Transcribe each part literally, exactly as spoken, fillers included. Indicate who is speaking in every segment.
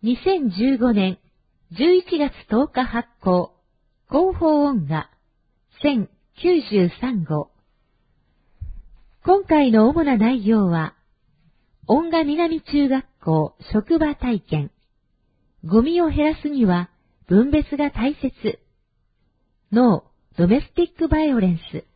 Speaker 1: にせんじゅうごねんじゅういちがつとおか発行、広報音画せんきゅうじゅうさんごう。今回の主な内容は、音画南中学校職場体験、ゴミを減らすには分別が大切、ノー・ドメスティック・バイオレンス、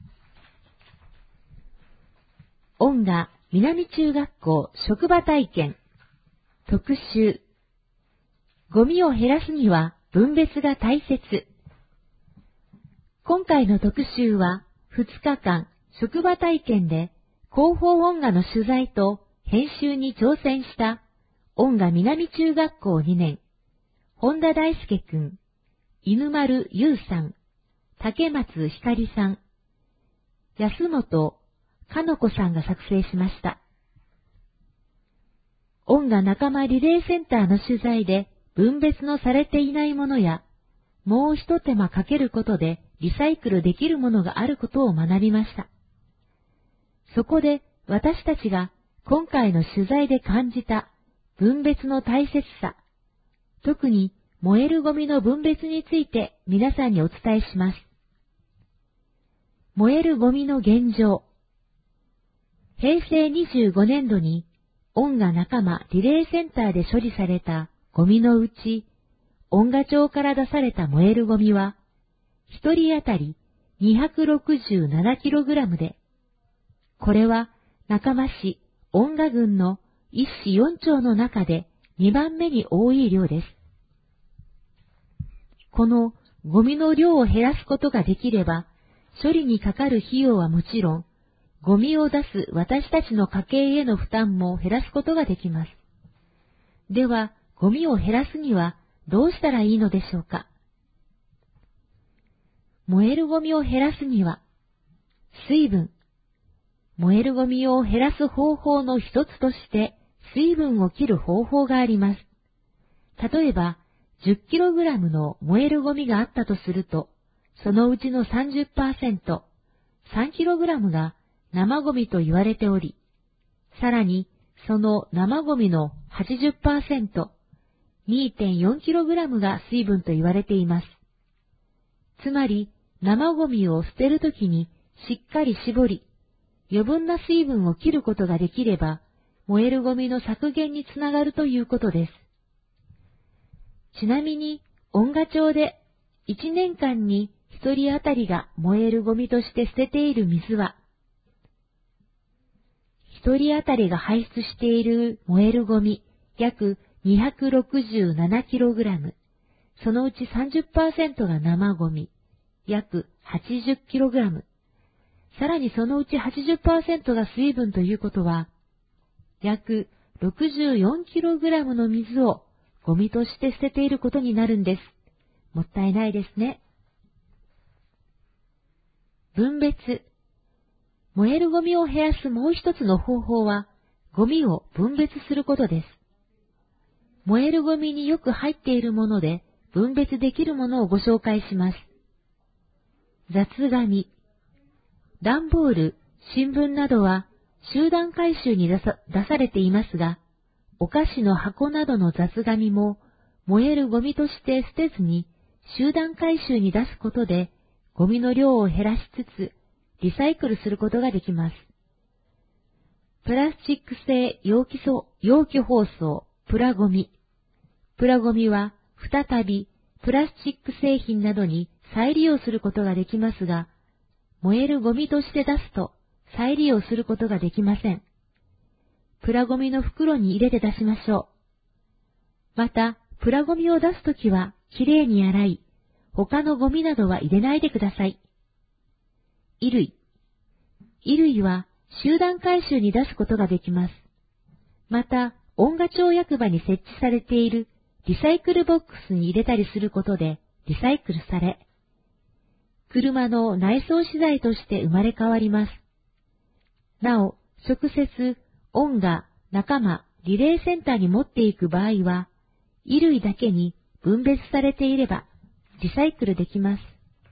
Speaker 1: 音画南中学校職場体験、特集、ゴミを減らすには分別が大切。今回の特集はふつかかん職場体験で広報音画の取材と編集に挑戦した音画南中学校にねん、本田大輔くん、犬丸優さん、竹松ひかりさん、安本かの子さんが作成しました。音画仲間リレーセンターの取材で分別のされていないものや、もう一手間かけることでリサイクルできるものがあることを学びました。そこで私たちが今回の取材で感じた分別の大切さ、特に燃えるゴミの分別について皆さんにお伝えします。燃えるゴミの現状。へいせいにじゅうごねんどに音画仲間リレーセンターで処理されたゴミのうち、音画庁から出された燃えるゴミは、ひとり当たり にひゃくろくじゅうななキログラム で、これは仲間市音画群のいっしよんちょうの中でにばんめに多い量です。このゴミの量を減らすことができれば、処理にかかる費用はもちろん、ゴミを出す私たちの家計への負担も減らすことができます。では、ゴミを減らすにはどうしたらいいのでしょうか。燃えるゴミを減らすには、水分。燃えるゴミを減らす方法の一つとして、水分を切る方法があります。例えば、じゅっキログラム の燃えるゴミがあったとすると、そのうちの さんじゅっパーセント、さんキログラム が生ゴミと言われており、さらにその生ゴミの はちじゅっパーセント、にてんよんキログラム が水分と言われています。つまり、生ゴミを捨てるときにしっかり絞り、余分な水分を切ることができれば、燃えるゴミの削減につながるということです。ちなみに、音画庁でいちねんかんにひとり当たりが燃えるゴミとして捨てている水は、ひとり当たりが排出している燃えるゴミ約 にひゃくろくじゅうななキログラム、そのうち さんじゅっパーセント が生ゴミ約 はちじゅっキログラム、さらにそのうち はちじゅっパーセント が水分ということは、約 ろくじゅうよんキログラム の水をゴミとして捨てていることになるんです。もったいないですね。分別。燃えるゴミを減らすもう一つの方法は、ゴミを分別することです。燃えるゴミによく入っているもので、分別できるものをご紹介します。雑紙。段ボール、新聞などは集団回収に出さ、出されていますが、お菓子の箱などの雑紙も燃えるゴミとして捨てずに集団回収に出すことでゴミの量を減らしつつリサイクルすることができます。プラスチック製容器そ容器包装、プラゴミ。プラゴミは再びプラスチック製品などに再利用することができますが、燃えるゴミとして出すと再利用することができません。プラゴミの袋に入れて出しましょう。また、プラゴミを出すときはきれいに洗い、他のゴミなどは入れないでください。衣類。衣類は集団回収に出すことができます。また、音画庁役場に設置されているリサイクルボックスに入れたりすることでリサイクルされ、車の内装資材として生まれ変わります。なお、直接、音画、仲間、リレーセンターに持っていく場合は、衣類だけに分別されていれば、リサイクルできます。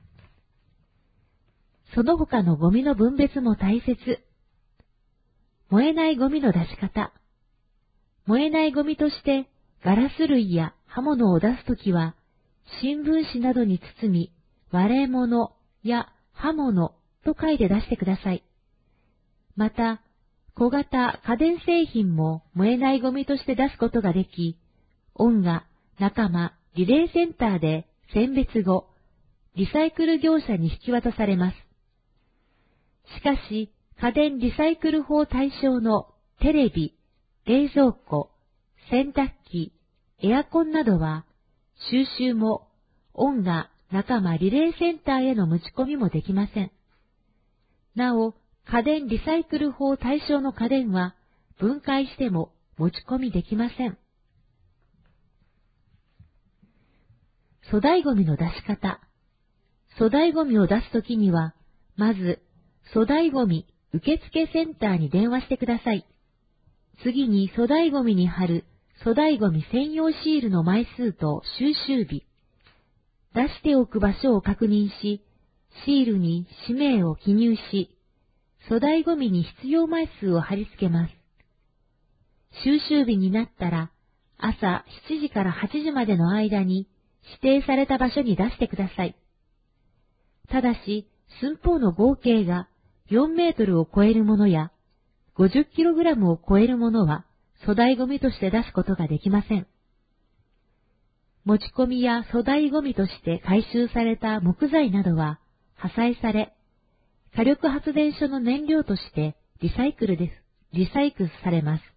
Speaker 1: その他のゴミの分別も大切。燃えないゴミの出し方。燃えないゴミとしてガラス類や刃物を出すときは、新聞紙などに包み、割れ物や刃物と書いて出してください。また、小型家電製品も燃えないゴミとして出すことができ、恩が仲間リレーセンターで選別後、リサイクル業者に引き渡されます。しかし、家電リサイクル法対象のテレビ、冷蔵庫、洗濯機、エアコンなどは、収集も、恩が仲間リレーセンターへの持ち込みもできません。なお、家電リサイクル法対象の家電は、分解しても持ち込みできません。粗大ゴミの出し方。粗大ゴミを出すときには、まず、粗大ゴミ受付センターに電話してください。次に粗大ゴミに貼る粗大ゴミ専用シールの枚数と収集日、出しておく場所を確認し、シールに氏名を記入し、粗大ゴミに必要枚数を貼り付けます。収集日になったら、朝しちじからはちじまでの間に指定された場所に出してください。ただし、寸法の合計がよんメートルを超えるものや、ごじゅっキログラムを超えるものは粗大ゴミとして出すことができません。持ち込みや粗大ゴミとして回収された木材などは破砕され、火力発電所の燃料としてリサイクルです。リサイクルされます。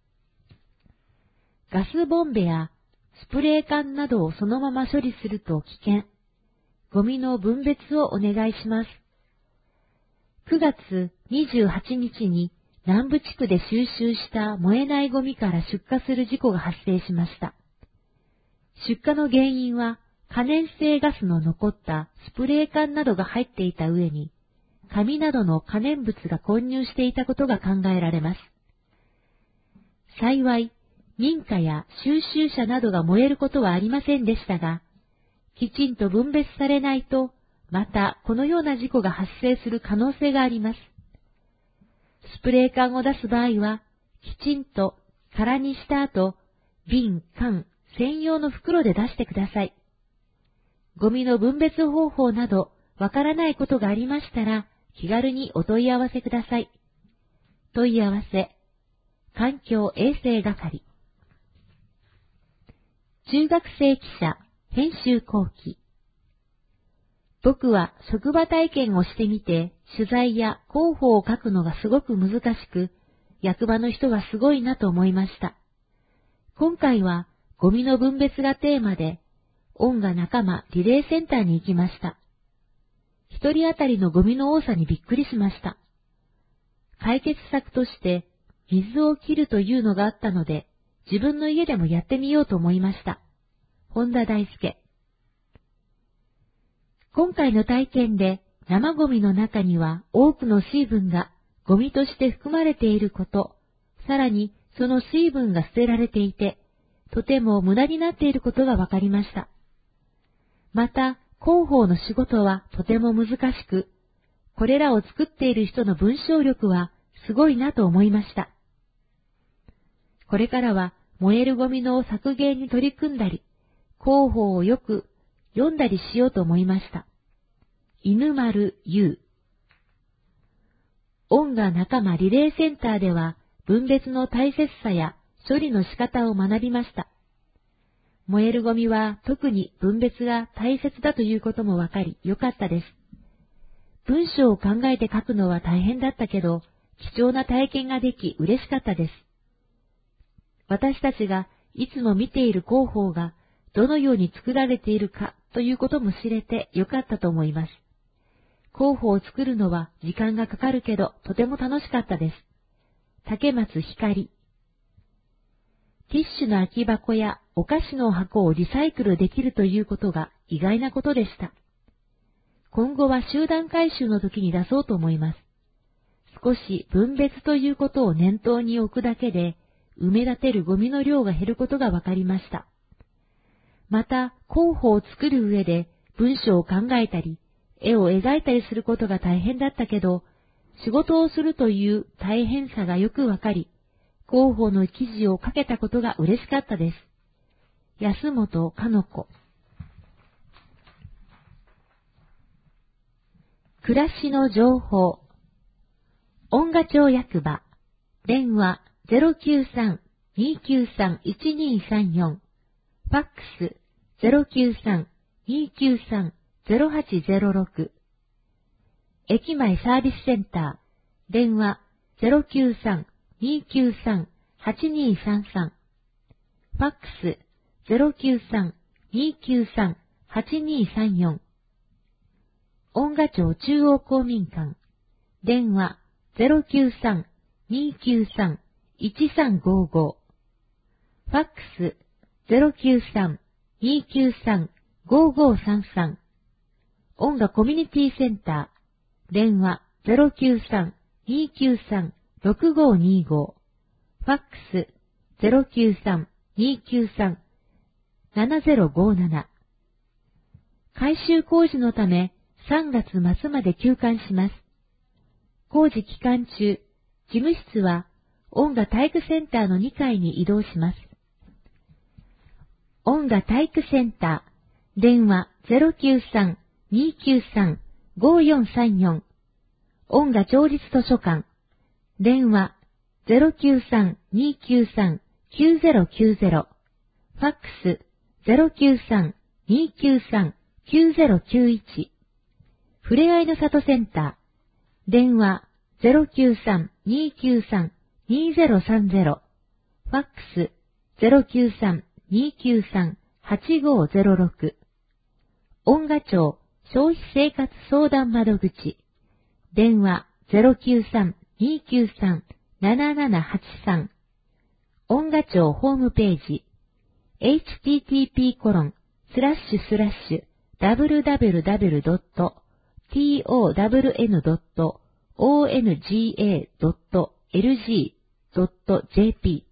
Speaker 1: ガスボンベやスプレー缶などをそのまま処理すると危険。ゴミの分別をお願いします。くがつにじゅうはちにちに南部地区で収集した燃えないゴミから出火する事故が発生しました。出火の原因は可燃性ガスの残ったスプレー缶などが入っていた上に、紙などの可燃物が混入していたことが考えられます。幸い、民家や収集車などが燃えることはありませんでしたが、きちんと分別されないと、またこのような事故が発生する可能性があります。スプレー缶を出す場合は、きちんと空にした後、瓶、缶、専用の袋で出してください。ゴミの分別方法などわからないことがありましたら、気軽にお問い合わせください。問い合わせ、環境衛生係。中学生記者、編集後期。僕は職場体験をしてみて、取材や広報を書くのがすごく難しく、役場の人がすごいなと思いました。今回はゴミの分別がテーマで、恩が仲間リレーセンターに行きました。一人当たりのゴミの多さにびっくりしました。解決策として水を切るというのがあったので、自分の家でもやってみようと思いました。本田大輔。今回の体験で生ゴミの中には多くの水分がゴミとして含まれていること、さらにその水分が捨てられていて、とても無駄になっていることがわかりました。また、広報の仕事はとても難しく、これらを作っている人の文章力はすごいなと思いました。これからは燃えるゴミの削減に取り組んだり、広報をよく読んだりしようと思いました。犬丸優。恩が仲間リレーセンターでは分別の大切さや処理の仕方を学びました。燃えるゴミは特に分別が大切だということもわかりよかったです。文章を考えて書くのは大変だったけど、貴重な体験ができ嬉しかったです。私たちがいつも見ている広報がどのように作られているかということも知れてよかったと思います。広報を作るのは時間がかかるけどとても楽しかったです。竹松光。ティッシュの空き箱やお菓子の箱をリサイクルできるということが意外なことでした。今後は集団回収の時に出そうと思います。少し分別ということを念頭に置くだけで、埋め立てるゴミの量が減ることが分かりました。また、広報を作る上で文章を考えたり、絵を描いたりすることが大変だったけど、仕事をするという大変さがよくわかり、広報の記事を書けたことが嬉しかったです。 安本かの子。暮らしの情報。音賀町役場。電話 ゼロきゅうさん にきゅうさん いちにさんよん。ファックス ゼロきゅうさん にきゅうさん ゼロはちゼロろく。駅前サービスセンター。電話 ゼロきゅうさん にきゅうさん はちにさんさん。ファックス ゼロきゅうさん にきゅうさん はちにさんよん。音賀町中央公民館。電話 ゼロきゅうさん にきゅうさん いちさんごご。ファックス ゼロきゅうさん にきゅうさん ごごさんさん。音賀コミュニティセンター。電話 ゼロきゅうさん にきゅうさん ろくごにご。ファックス ゼロきゅうさん にきゅうさん ななゼロごなな。改修工事のためさんがつ末まで休館します。工事期間中、事務室は音賀体育センターのにかいに移動します。音賀体育センター、電話 ゼロきゅうさん にきゅうさん ごよんさんよん。音賀町立図書館、電話 ゼロきゅうさん にきゅうさん きゅうゼロきゅうゼロ。ファックス ゼロきゅうさん にきゅうさん きゅうゼロきゅういち。ふれあいの里センター、電話 ゼロきゅうさん にきゅうさん にゼロさんゼロ。ファックス ゼロきゅうさん にきゅうさん はちごゼロろく。音賀町消費生活相談窓口、電話 ゼロきゅうさん にきゅうさん ななななはちさん。音賀町ホームページ、エイチティーティーピーコロンスラッシュスラッシュダブリューダブリューダブリュードットトンドットオンガドットエルジードットジェーピ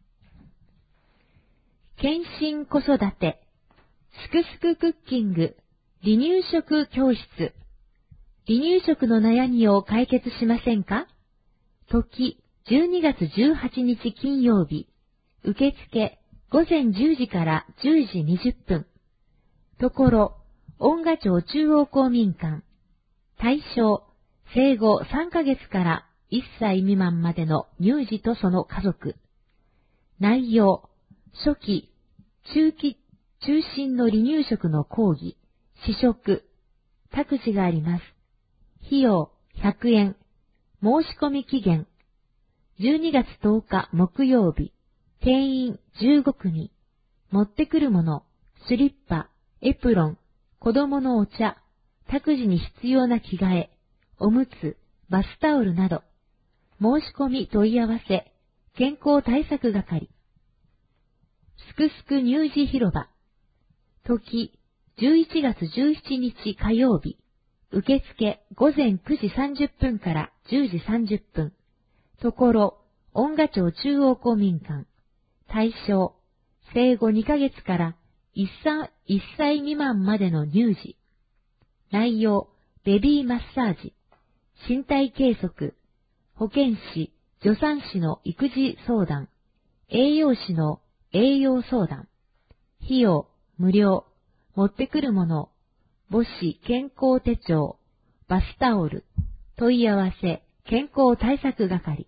Speaker 1: ー。検診子育て、すくすくクッキング、離乳食教室。離乳食の悩みを解決しませんか？時、じゅうにがつじゅうはちにち金曜日。受付、ごぜんじゅうじからじゅうじにじゅっぷん。ところ、音賀町中央公民館。対象、生後さんかげつからいっさい未満までの乳児とその家族。内容、初期、中期、中心の離乳食の講義、試食、託児があります。費用ひゃくえん。申し込み期限、じゅうにがつとおか木曜日。定員じゅうごくみ。持ってくるもの、スリッパ、エプロン、子供のお茶、託児に必要な着替え、おむつ、バスタオルなど。申し込み問い合わせ、健康対策係。すくすく乳児広場。時、じゅういちがつじゅうしちにち火曜日。受付ごぜんくじさんじゅっぷんからじゅうじさんじゅっぷん。ところ、音賀町中央公民館。対象、生後にかげつからいっさい未満までの乳児。内容、ベビーマッサージ、身体計測、保健師、助産師の育児相談、栄養士の栄養相談。費用、無料。持ってくるもの、母子健康手帳、バスタオル、問い合わせ、健康対策係。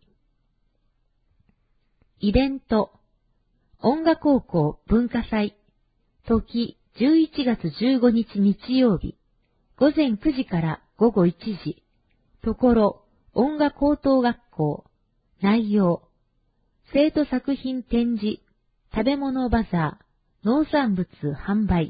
Speaker 1: イベント、音賀高校文化祭。時、じゅういちがつじゅうごにち日曜日。ごぜんくじからごごいちじ。ところ、音賀高等学校。内容、生徒作品展示、食べ物バザー、農産物販売。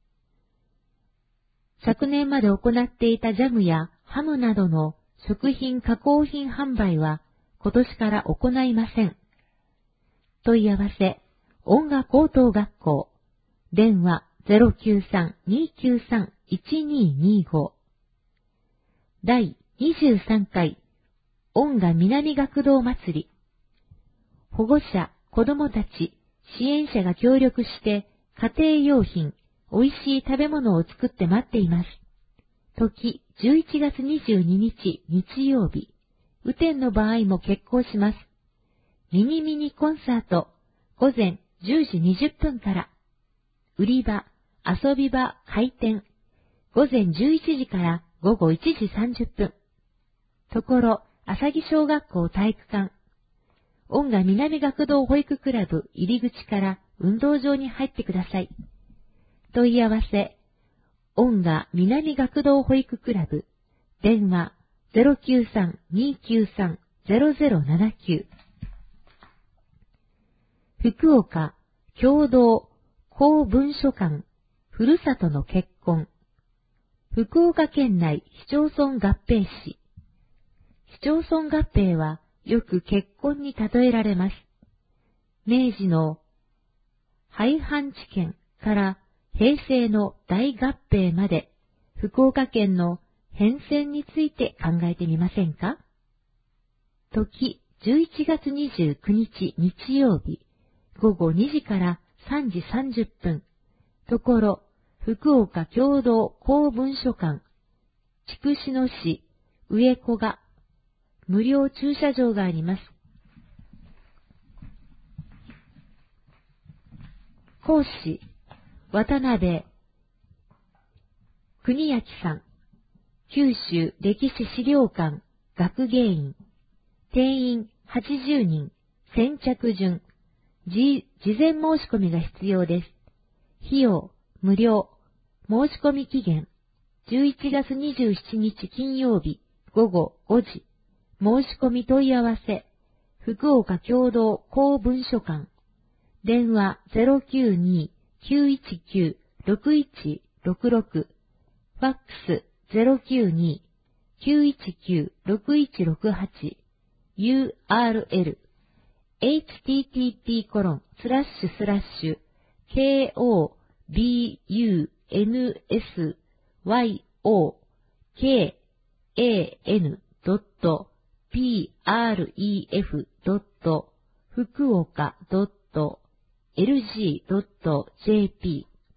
Speaker 1: 昨年まで行っていたジャムやハムなどの食品加工品販売は今年から行いません。問い合わせ、音賀高等学校。電話 ゼロきゅうさん にきゅうさん いちににご。だいにじゅうさんかい音賀南学童祭り。保護者、子供たち、支援者が協力して家庭用品、美味しい食べ物を作って待っています。時、じゅういちがつにじゅうににち日曜日。雨天の場合も決行します。ミニミニコンサート、ごぜんじゅうじにじゅっぷんから。 売り場、遊び場開店。午前じゅういちじから午後いちじさんじゅっぷん。ところ、朝木小学校体育館。音賀南学童保育クラブ入り口から運動場に入ってください。問い合わせ、音賀南学童保育クラブ、電話 ゼロきゅうさん にーきゅうさん ゼロゼロななきゅう。福岡共同公文書館ふるさとの結婚。福岡県内市町村合併市。市町村合併はよく結婚に例えられます。明治の廃藩置県から平成の大合併まで福岡県の変遷について考えてみませんか？時じゅういちがつにじゅうくにち日曜日午後にじからさんじさんじゅっぷん。ところ福岡共同公文書館筑紫野市上古賀無料駐車場があります。講師、渡辺国明さん、九州歴史資料館学芸員、定員はちじゅうにん、先着順、事前申し込みが必要です。費用、無料、申し込み期限、じゅういちがつにじゅうしちにち金曜日午後ごじ。申し込み問い合わせ、福岡共同公文書館、電話 ゼロきゅうに きゅういちきゅう ろくいちろくろく、ファックス ゼロきゅうに きゅういちきゅう ろくいちろくはち、ユーアールエル、エイチティーティーピーコロンスラッシュスラッシュ ケーオービーユーエヌエスワイオーケーエーエヌドットピーアールイーエフドット福岡ドットエルジードットジェーピー。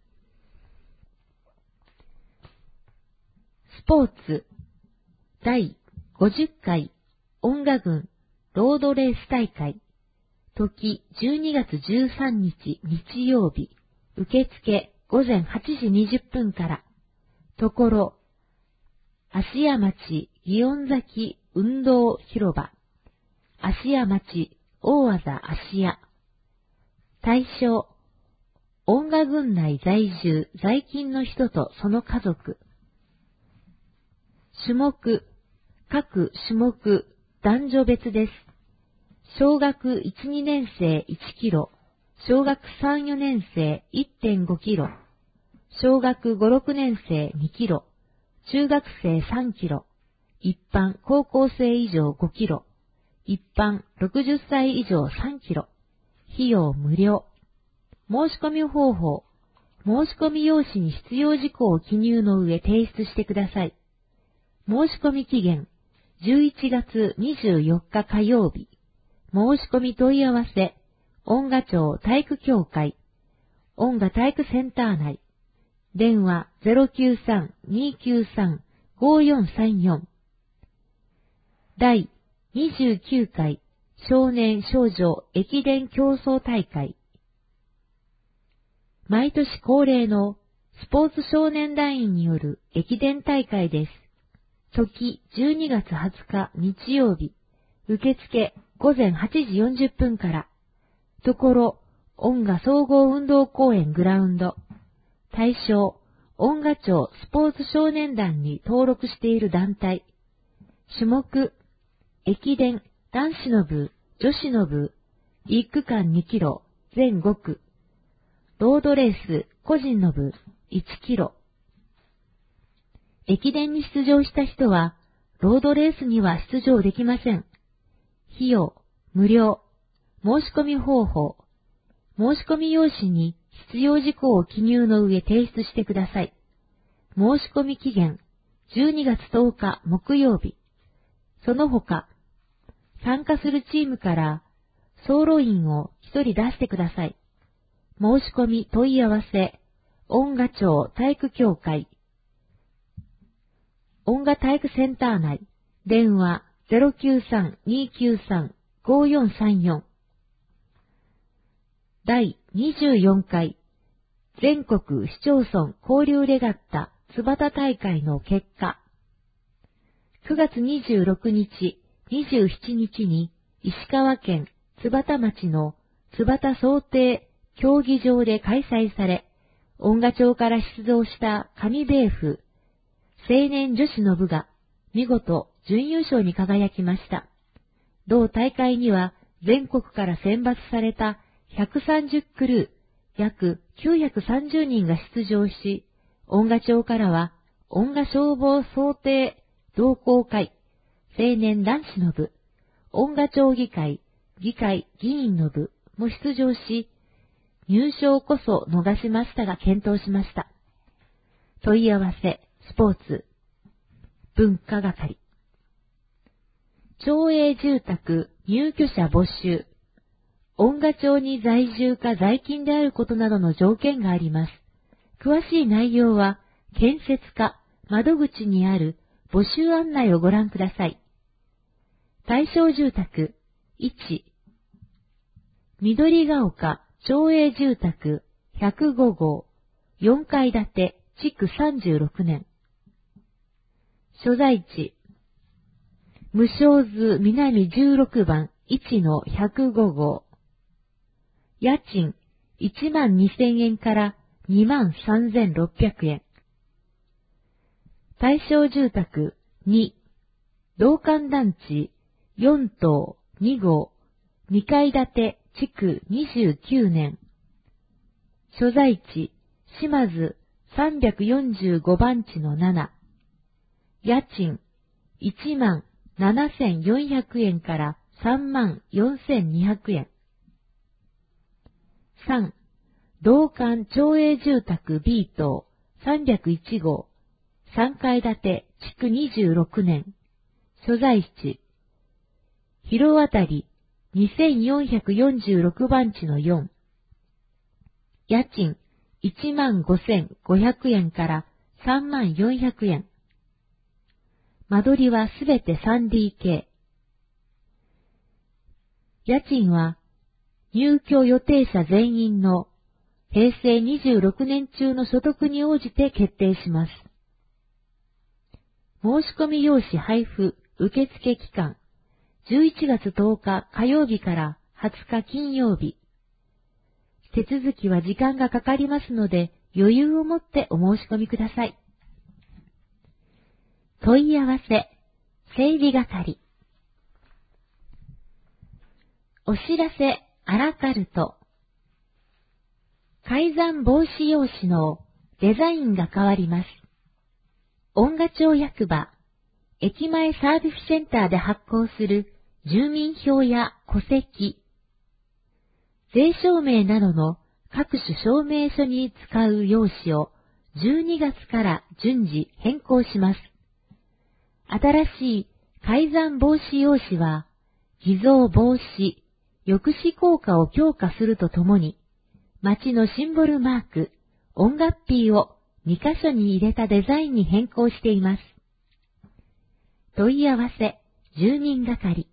Speaker 1: スポーツだいごじゅっかい音賀郡ロードレース大会。時じゅうにがつじゅうさんにち日曜日。受付午前はちじにじゅっぷんから。ところ芦屋町祇園崎運動広場。芦屋町大和田芦屋。対象、音賀郡内在住在勤の人とその家族。種目、各種目、男女別です。小学いち、にねんせいいちキロ、小学さん、よねんせい いってんごキロ、小学ご、ろくねんせいにキロ、中学生さんキロ、一般高校生以上ごキロ、一般ろくじゅっさい以上さんキロ、費用無料。申し込み方法、申し込み用紙に必要事項を記入の上提出してください。申し込み期限、じゅういちがつにじゅうよっか火曜日。申し込み問い合わせ、音賀町体育協会、音賀体育センター内、電話 ゼロきゅうさん にーきゅうさん ごよんさんよん。だいにじゅうきゅうかい少年少女駅伝競争大会。毎年恒例のスポーツ少年団員による駅伝大会です。時じゅうにがつはつか日曜日。受付午前はちじよんじゅっぷんから。ところ、音賀総合運動公園グラウンド。対象、音賀町スポーツ少年団に登録している団体。種目、駅伝、男子の部、女子の部、いっくかんにキロ、全ごく。ロードレース、個人の部、いちキロ。駅伝に出場した人は、ロードレースには出場できません。費用、無料。申し込み方法。申し込み用紙に必要事項を記入の上提出してください。申し込み期限、じゅうにがつとおか木曜日。その他、参加するチームから走路員をひとり出してください。申し込み問い合わせ、音賀町体育協会、音賀体育センター内、電話 ゼロきゅうさん にーきゅうさん ごよんさんよん。だいにじゅうよんかい全国市町村交流レガッタ津幡大会の結果、くがつにじゅうろくにち、にじゅうしちにちに石川県津幡町の津幡漕艇競技場で開催され、恩賀町から出場した上米府青年女子の部が見事準優勝に輝きました。同大会には全国から選抜されたひゃくさんじゅうクルー、約きゅうひゃくさんじゅうにんが出場し、恩賀町からは恩賀消防漕艇同好会青年男子の部、恩賀町議会、議会議員の部も出場し、入賞こそ逃しましたが健闘しました。問い合わせ、スポーツ、文化係。町営住宅入居者募集。恩賀町に在住か在勤であることなどの条件があります。詳しい内容は、建設課窓口にある募集案内をご覧ください。対象住宅いち、緑が丘町営住宅ひゃくごごう、よんかい建て、築さんじゅうろくねん。所在地、無償図南じゅうろくばんいちのひゃくごごう。家賃いちまんにせんえんからにまんさんぜんろっぴゃくえん。対象住宅に、同館団地よんとうにごう、にかい建て、築にじゅうきゅうねん。所在地、島津さんびゃくよんじゅうごばんちのなな。家賃いちまんななせんよんひゃくえんからさんまんよんせんにひゃくえん。さん、同館町営住宅 B 棟さんびゃくいちごう、さんかい建て、築にじゅうろくねん。所在地、広渡りにせんよんひゃくよんじゅうろくばんちのよん。家賃いちまんごせんごひゃくえんからさんまんよんひゃくえん。間取りはすべて スリーディーケー。家賃は入居予定者全員のへいせいにじゅうろくねん中の所得に応じて決定します。申し込み用紙配布受付期間じゅういちがつとおか火曜日からはつか金曜日。手続きは時間がかかりますので余裕を持ってお申し込みください。問い合わせ、整備係。お知らせ、アラカルト。改ざん防止用紙のデザインが変わります。恩賀町役場、駅前サービスセンターで発行する住民票や戸籍、税証明などの各種証明書に使う用紙をじゅうにがつから順次変更します。新しい改ざん防止用紙は、偽造防止、抑止効果を強化するとともに、町のシンボルマーク、恩賀っぴーをにかしょに入れたデザインに変更しています。問い合わせ、住民係。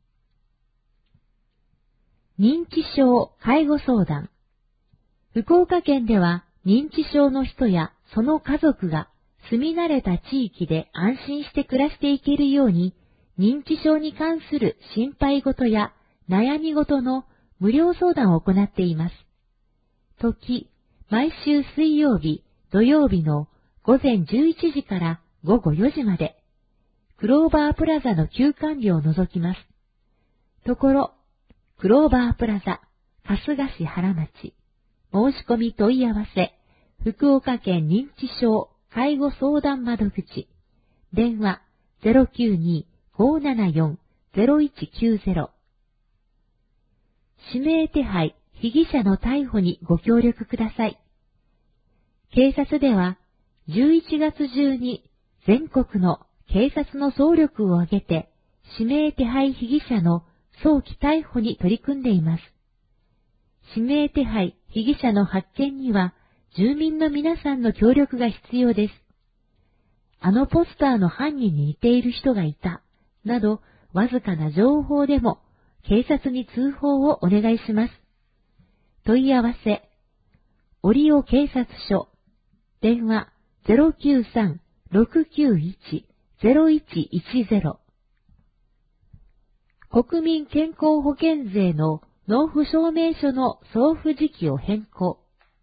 Speaker 1: 認知症介護相談。福岡県では認知症の人やその家族が住み慣れた地域で安心して暮らしていけるように、認知症に関する心配事や悩み事の無料相談を行っています。時、毎週水曜日、土曜日のごぜんじゅういちじからごごよじまで、クローバープラザの休館日を除きます。ところ、クローバープラザ、春日市原町、申し込み問い合わせ、福岡県認知症介護相談窓口、電話 ゼロきゅうに ごーななよん ゼロいちきゅうゼロ。指名手配、被疑者の逮捕にご協力ください。警察では、じゅういちがつ中に全国の警察の総力を挙げて、指名手配被疑者の早期逮捕に取り組んでいます。指名手配被疑者の発見には、住民の皆さんの協力が必要です。あのポスターの犯人に似ている人がいた、など、わずかな情報でも、警察に通報をお願いします。問い合わせ、 折尾警察署、電話 ゼロきゅうさん ろくきゅういち ゼロいちいちゼロ。国民健康保険税の納付証明書の送付時期を変更。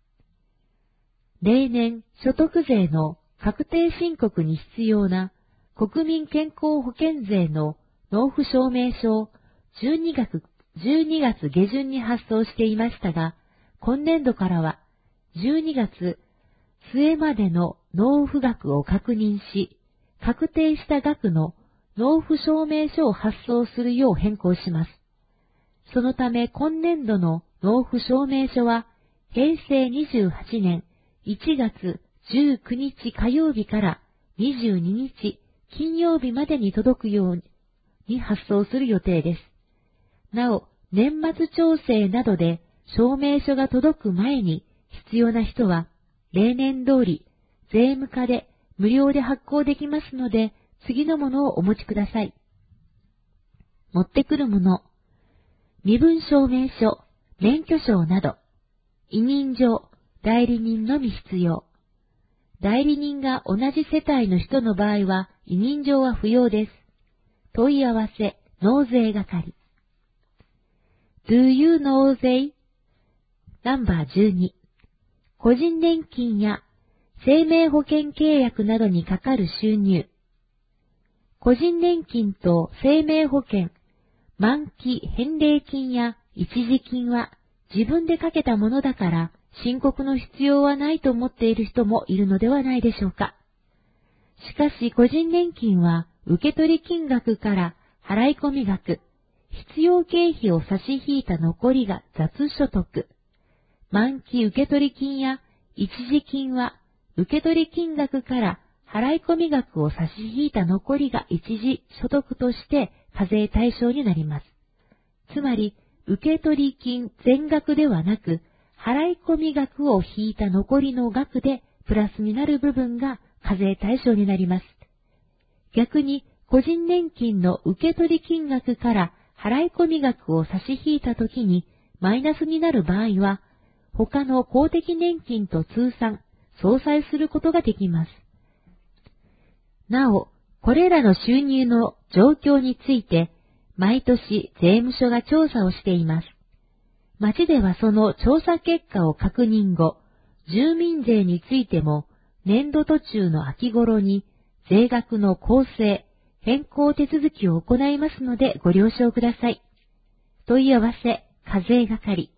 Speaker 1: 例年、所得税の確定申告に必要な国民健康保険税の納付証明書をじゅうにがつ、じゅうにがつ下旬に発送していましたが、今年度からはじゅうにがつ末までの納付額を確認し、確定した額の納付証明書を発送するよう変更します。そのため今年度の納付証明書は、へいせいにじゅうはちねんいちがつじゅうくにち火曜日からにじゅうににち金曜日までに届くように発送する予定です。なお、年末調整などで証明書が届く前に必要な人は、例年通り税務課で無料で発行できますので、次のものをお持ちください。持ってくるもの、身分証明書、免許証など、委任状、代理人のみ必要。代理人が同じ世帯の人の場合は、委任状は不要です。問い合わせ、納税係。Do you know they? ナンバーじゅうに。個人年金や生命保険契約などにかかる収入。個人年金と生命保険、満期返礼金や一時金は自分でかけたものだから申告の必要はないと思っている人もいるのではないでしょうか。しかし個人年金は受取金額から払い込み額、必要経費を差し引いた残りが雑所得。満期受取金や一時金は受取金額から払い込み額を差し引いた残りが一時所得として課税対象になります。つまり、受取金全額ではなく、払い込み額を引いた残りの額でプラスになる部分が課税対象になります。逆に、個人年金の受取金額から払い込み額を差し引いたときにマイナスになる場合は、他の公的年金と通算、相殺することができます。なお、これらの収入の状況について、毎年税務署が調査をしています。町ではその調査結果を確認後、住民税についても年度途中の秋頃に税額の構成、変更手続きを行いますのでご了承ください。問い合わせ、課税係。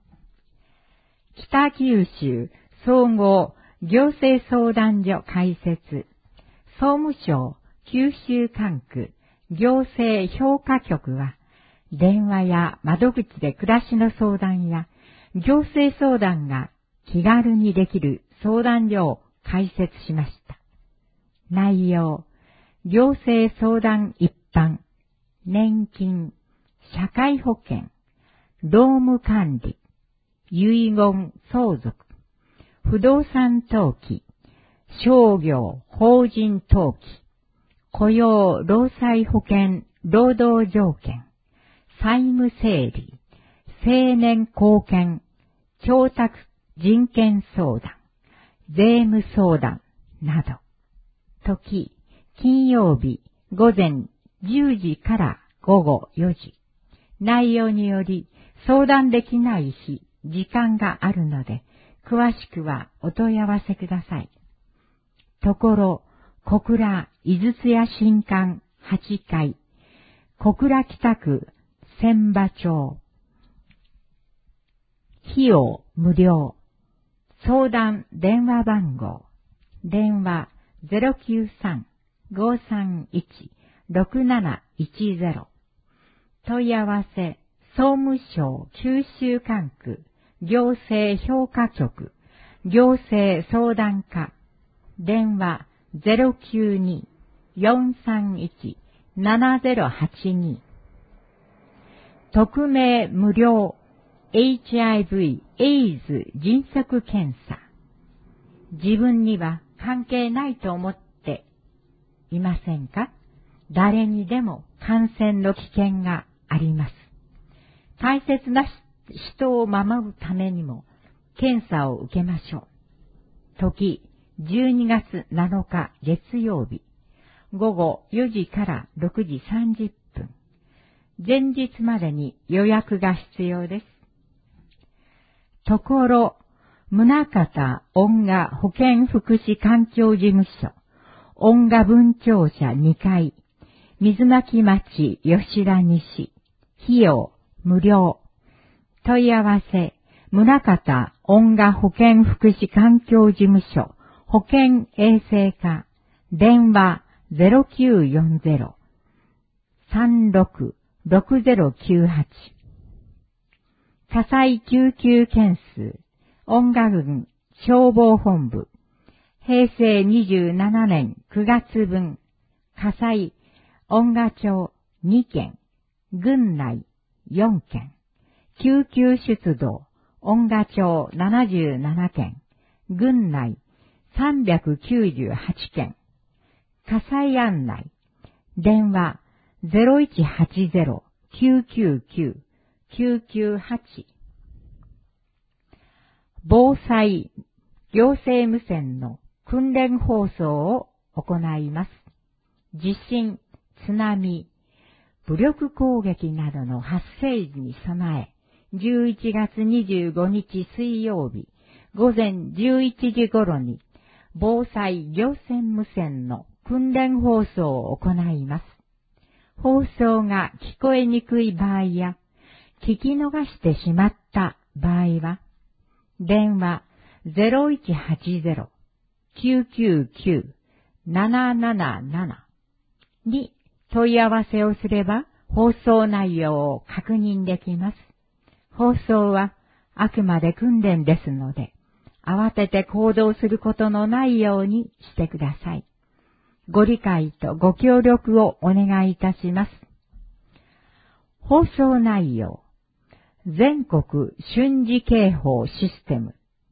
Speaker 2: 北九州総合行政相談所開設。総務省九州管区行政評価局は、電話や窓口で暮らしの相談や行政相談が気軽にできる相談所を開設しました。内容、行政相談一般、年金、社会保険、労務管理、遺言相続、不動産登記、商業法人登記、雇用労災保険労働条件、債務整理、青年貢献、供託人権相談、税務相談など、時、金曜日午前じゅうじから午後よじ。内容により相談できない日、時間があるので、詳しくはお問い合わせください。ところ、小倉井筒屋新館はちかい、小倉北区千葉町。費用無料。相談電話番号。電話 ゼロきゅうさん ごさんいち ろくなないちゼロ。問い合わせ、総務省九州管区行政評価局行政相談課。電話 ゼロきゅうに よんさんいち ななゼロはちに。匿名無料 エイチアイブイ エイズ迅速検査。自分には関係ないと思っていませんか？誰にでも感染の危険があります。大切な人を守るためにも、 検査を受けましょう。時、じゅうにがつなのか月曜日、ごごよじからろくじさんじゅっぷん。前日までに予約が必要です。ところ、宗像音楽保健福祉環境事務所、音楽文庁舎にかい、水巻町吉田西、費用無料。問い合わせ、宗像音楽保健福祉環境事務所、保健衛生課、電話 ゼロきゅうよんゼロ さんろくろくゼロきゅうはち。火災救急件数、音楽郡消防本部、へいせいにじゅうななねんくがつぶん、火災、音楽町にけん、郡内よんけん、救急出動、音楽町ななじゅうななけん、郡内さんびゃくきゅうじゅうはちけん、火災案内、電話 ゼロいちはちゼロ きゅうきゅうきゅう きゅうきゅうはち。防災行政無線の訓練放送を行います。地震、津波、武力攻撃などの発生時に備え、じゅういちがつにじゅうごにち水曜日ごぜんじゅういちじ頃に防災行政無線の訓練放送を行います。放送が聞こえにくい場合や聞き逃してしまった場合は、電話 ゼロいちはちゼロ きゅうきゅうきゅう ななななな に問い合わせをすれば放送内容を確認できます。放送はあくまで訓練ですので、慌てて行動することのないようにしてください。ご理解とご協力をお願いいたします。放送内容、全国瞬時警報システム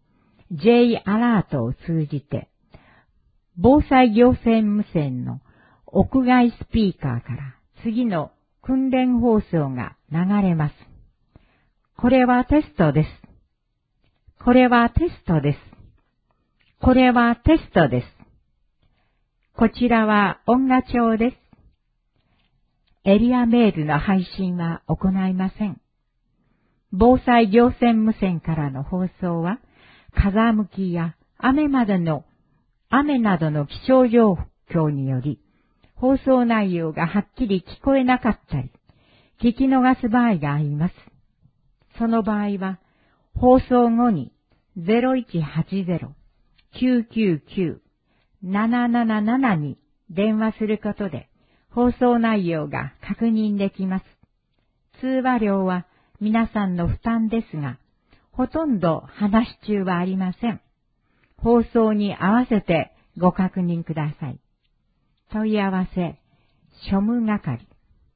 Speaker 2: J アラートを通じて、防災行政無線の屋外スピーカーから次の訓練放送が流れます。これはテストです。これはテストです。これはテストです。こちらは音楽町です。エリアメールの配信は行いません。防災行政無線からの放送は、風向きや雨までの、雨などの気象状況により、放送内容がはっきり聞こえなかったり、聞き逃す場合があります。その場合は、放送後に ゼロいちはちゼロ きゅうきゅうきゅう ななななな に電話することで、放送内容が確認できます。通話料は皆さんの負担ですが、ほとんど話し中はありません。放送に合わせてご確認ください。問い合わせ、庶務係。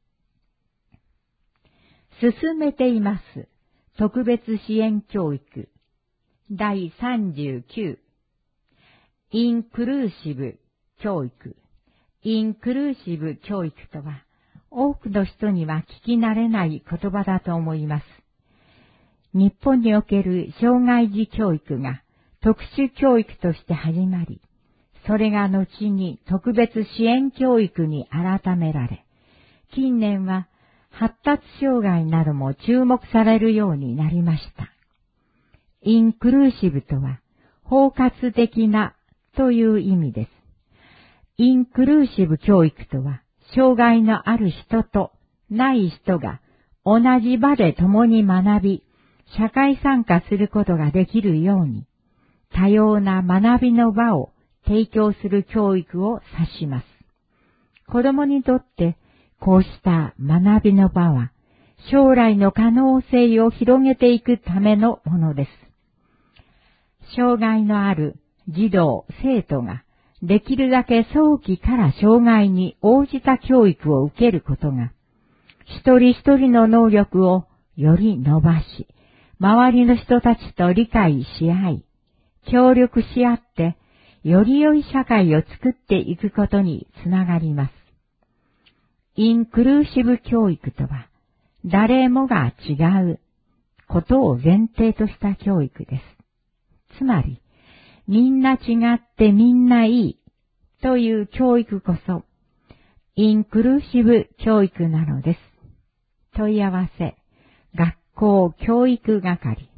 Speaker 2: 進めています。特別支援教育。だいさんじゅうきゅう。インクルーシブ教育。インクルーシブ教育とは、多くの人には聞き慣れない言葉だと思います。日本における障害児教育が特殊教育として始まり、それが後に特別支援教育に改められ、近年は発達障害なども注目されるようになりました。インクルーシブとは、包括的なという意味です。インクルーシブ教育とは、障害のある人とない人が同じ場で共に学び、社会参加することができるように、多様な学びの場を提供する教育を指します。子供にとって、こうした学びの場は、将来の可能性を広げていくためのものです。障害のある児童・生徒が、できるだけ早期から障害に応じた教育を受けることが、一人一人の能力をより伸ばし、周りの人たちと理解し合い、協力し合って、より良い社会を作っていくことにつながります。インクルーシブ教育とは、誰もが違うことを前提とした教育です。 つまり、みんな違ってみんないいという教育こそ、インクルーシブ教育なのです。問い合わせ、学校教育係。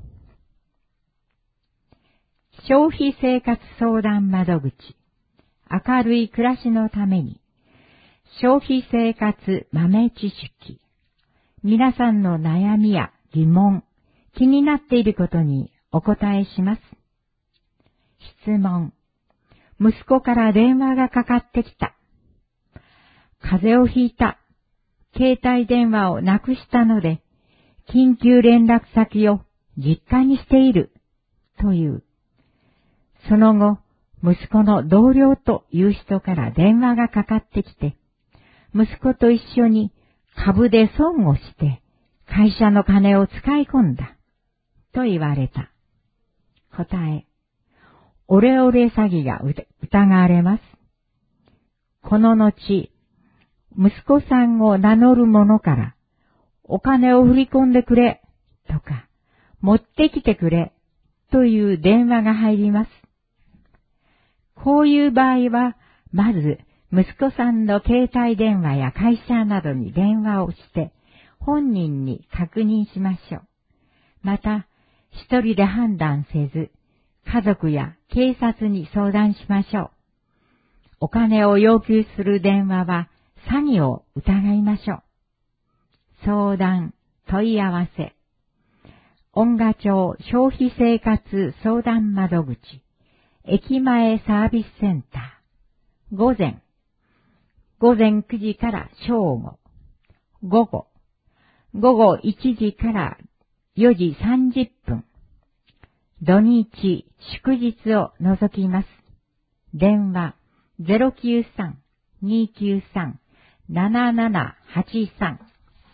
Speaker 2: 消費生活相談窓口、明るい暮らしのために、消費生活豆知識、皆さんの悩みや疑問、気になっていることにお答えします。質問。息子から電話がかかってきた。風邪をひいた。携帯電話をなくしたので、緊急連絡先を実家にしている。という。その後、息子の同僚という人から電話がかかってきて、息子と一緒に株で損をして会社の金を使い込んだ。と言われた。答え。オレオレ詐欺が疑われます。この後、息子さんを名乗る者から、お金を振り込んでくれ、とか、持ってきてくれ、という電話が入ります。こういう場合は、まず、息子さんの携帯電話や会社などに電話をして、本人に確認しましょう。また、一人で判断せず、家族や警察に相談しましょう。お金を要求する電話は詐欺を疑いましょう。相談、問い合わせ。恩賀町消費生活相談窓口、駅前サービスセンター。午前。午前くじから正午。午後。午後いちじからよじさんじゅっぷん。土日、祝日を除きます。電話 ゼロきゅうさん にきゅうさん ななななはちさん。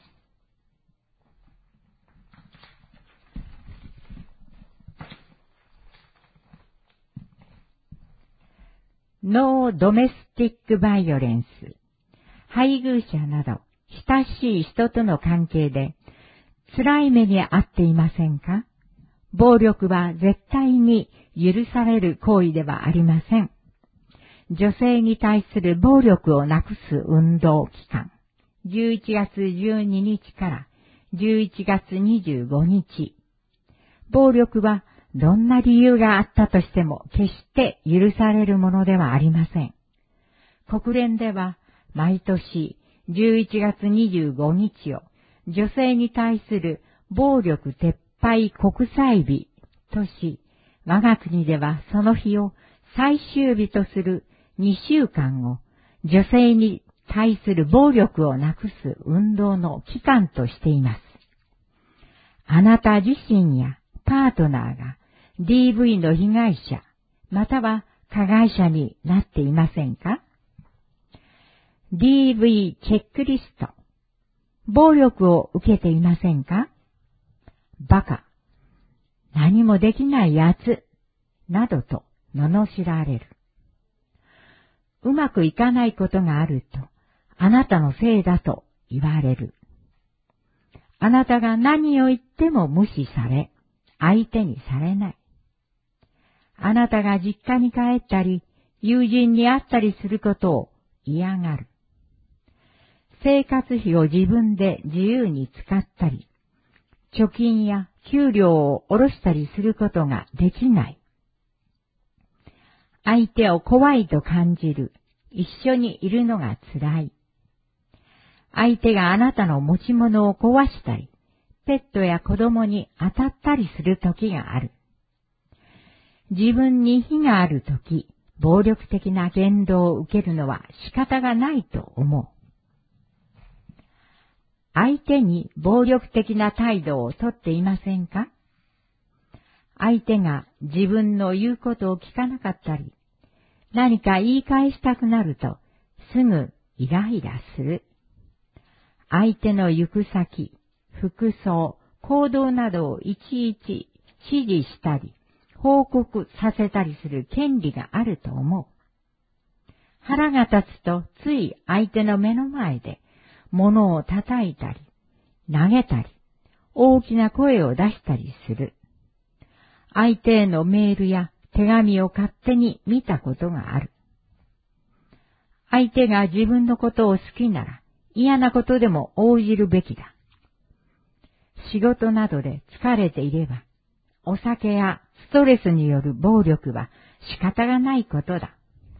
Speaker 2: ノードメスティックバイオレンス。配偶者など親しい人との関係で辛い目に遭っていませんか？暴力は絶対に許される行為ではありません。女性に対する暴力をなくす運動期間、じゅういちがつじゅうににちからじゅういちがつにじゅうごにち。暴力はどんな理由があったとしても決して許されるものではありません。国連では毎年じゅういちがつにじゅうごにちを女性に対する暴力撤廃国際日とし、我が国ではその日を最終日とするにしゅうかんを女性に対する暴力をなくす運動の期間としています。あなた自身やパートナーが ディーブイ の被害者または加害者になっていませんか？ ディーブイ チェックリスト。暴力を受けていませんか？バカ、何もできないやつ、などと罵られる。うまくいかないことがあると、あなたのせいだと言われる。あなたが何を言っても無視され、相手にされない。あなたが実家に帰ったり、友人に会ったりすることを嫌がる。生活費を自分で自由に使ったり、貯金や給料を下ろしたりすることができない。相手を怖いと感じる。一緒にいるのが辛い。相手があなたの持ち物を壊したり、ペットや子供に当たったりする時がある。自分に非がある時、暴力的な言動を受けるのは仕方がないと思う。相手に暴力的な態度をとっていませんか？相手が自分の言うことを聞かなかったり、何か言い返したくなるとすぐイライラする。相手の行く先、服装、行動などをいちいち指示したり、報告させたりする権利があると思う。腹が立つとつい相手の目の前で物を叩いたり、投げたり、大きな声を出したりする。 相手へのメールや手紙を勝手に見たことがある。相手が自分のことを好きなら嫌なことでも応じるべきだ。仕事などで疲れていれば、お酒やストレスによる暴力は仕方がないことだ。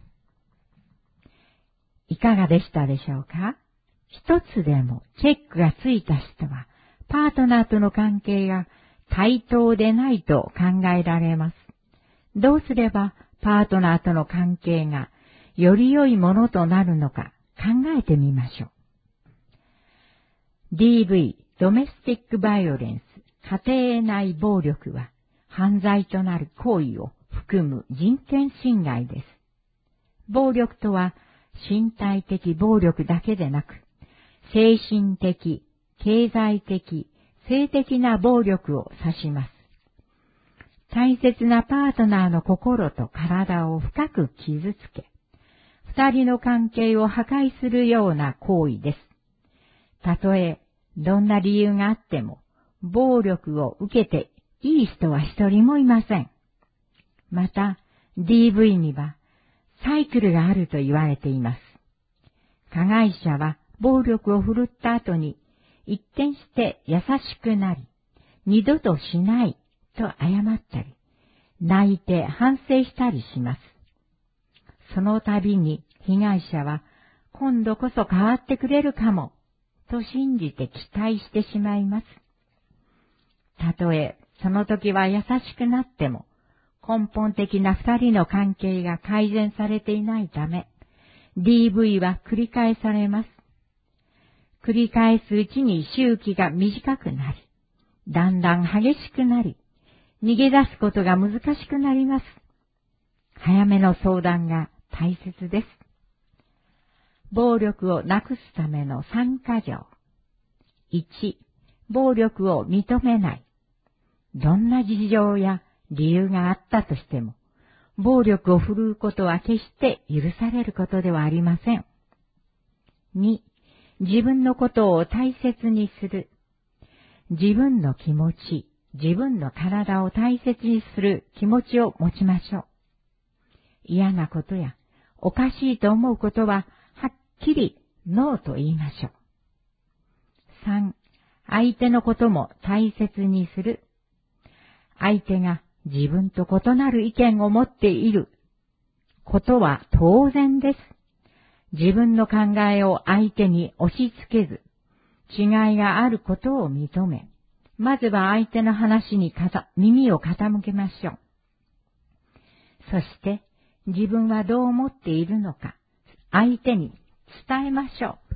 Speaker 2: いかがでしたでしょうか？一つでもチェックがついた人は、パートナーとの関係が対等でないと考えられます。どうすればパートナーとの関係がより良いものとなるのか考えてみましょう。ディーブイ、ドメスティックバイオレンス、家庭内暴力は犯罪となる行為を含む人権侵害です。暴力とは身体的暴力だけでなく、精神的、経済的、性的な暴力を指します。大切なパートナーの心と体を深く傷つけ、二人の関係を破壊するような行為です。たとえどんな理由があっても、暴力を受けていい人は一人もいません。また、ディーブイ にはサイクルがあると言われています。加害者は暴力を振るった後に一転して優しくなり、二度としないと謝ったり、泣いて反省したりします。その度に被害者は今度こそ変わってくれるかもと信じて期待してしまいます。たとえその時は優しくなっても、根本的な二人の関係が改善されていないため、ディーブイ は繰り返されます。繰り返すうちに周期が短くなり、だんだん激しくなり、逃げ出すことが難しくなります。早めの相談が大切です。暴力をなくすための三か条。いち、暴力を認めない。どんな事情や理由があったとしても、暴力を振るうことは決して許されることではありません。に、自分のことを大切にする。自分の気持ち、自分の体を大切にする気持ちを持ちましょう。嫌なことやおかしいと思うことははっきりノーと言いましょう。さん、相手のことも大切にする。相手が自分と異なる意見を持っていることは当然です。自分の考えを相手に押し付けず、違いがあることを認め、まずは相手の話に耳を傾けましょう。そして、自分はどう思っているのか、相手に伝えましょう。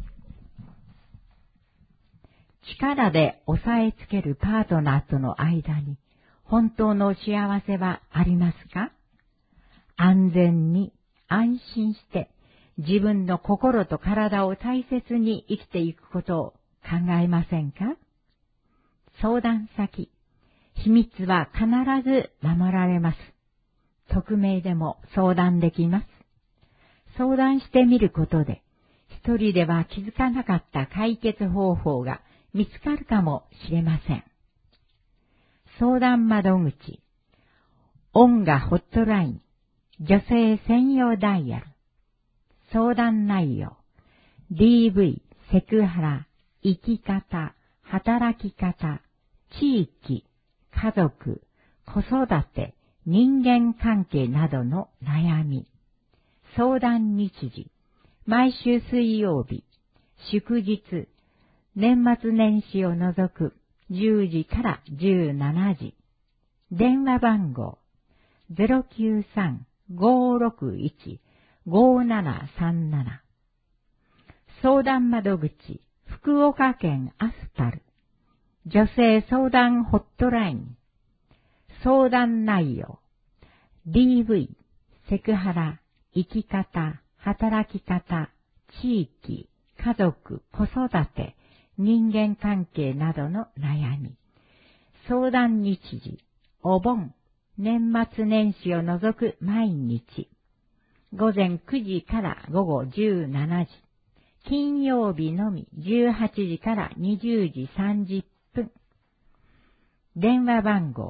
Speaker 2: 力で押さえつけるパートナーとの間に、本当の幸せはありますか？安全に安心して自分の心と体を大切に生きていくことを考えませんか？相談先、秘密は必ず守られます。匿名でも相談できます。相談してみることで、一人では気づかなかった解決方法が見つかるかもしれません。相談窓口、音楽ホットライン、女性専用ダイヤル、相談内容、ディーブイ、セクハラ、生き方、働き方、地域、家族、子育て、人間関係などの悩み、相談日時、毎週水曜日、祝日、年末年始を除くじゅうじからじゅうしちじ、電話番号 ゼロきゅうさん ごーろくいち ごーななさんなな、相談窓口、福岡県アスパル、女性相談ホットライン、相談内容、ディーブイ、セクハラ、生き方、働き方、地域、家族、子育て、人間関係などの悩み、相談日時、お盆、年末年始を除く毎日、午前くじから午後じゅうしちじ、金曜日のみじゅうはちじからにじゅうじさんじゅっぷん、電話番号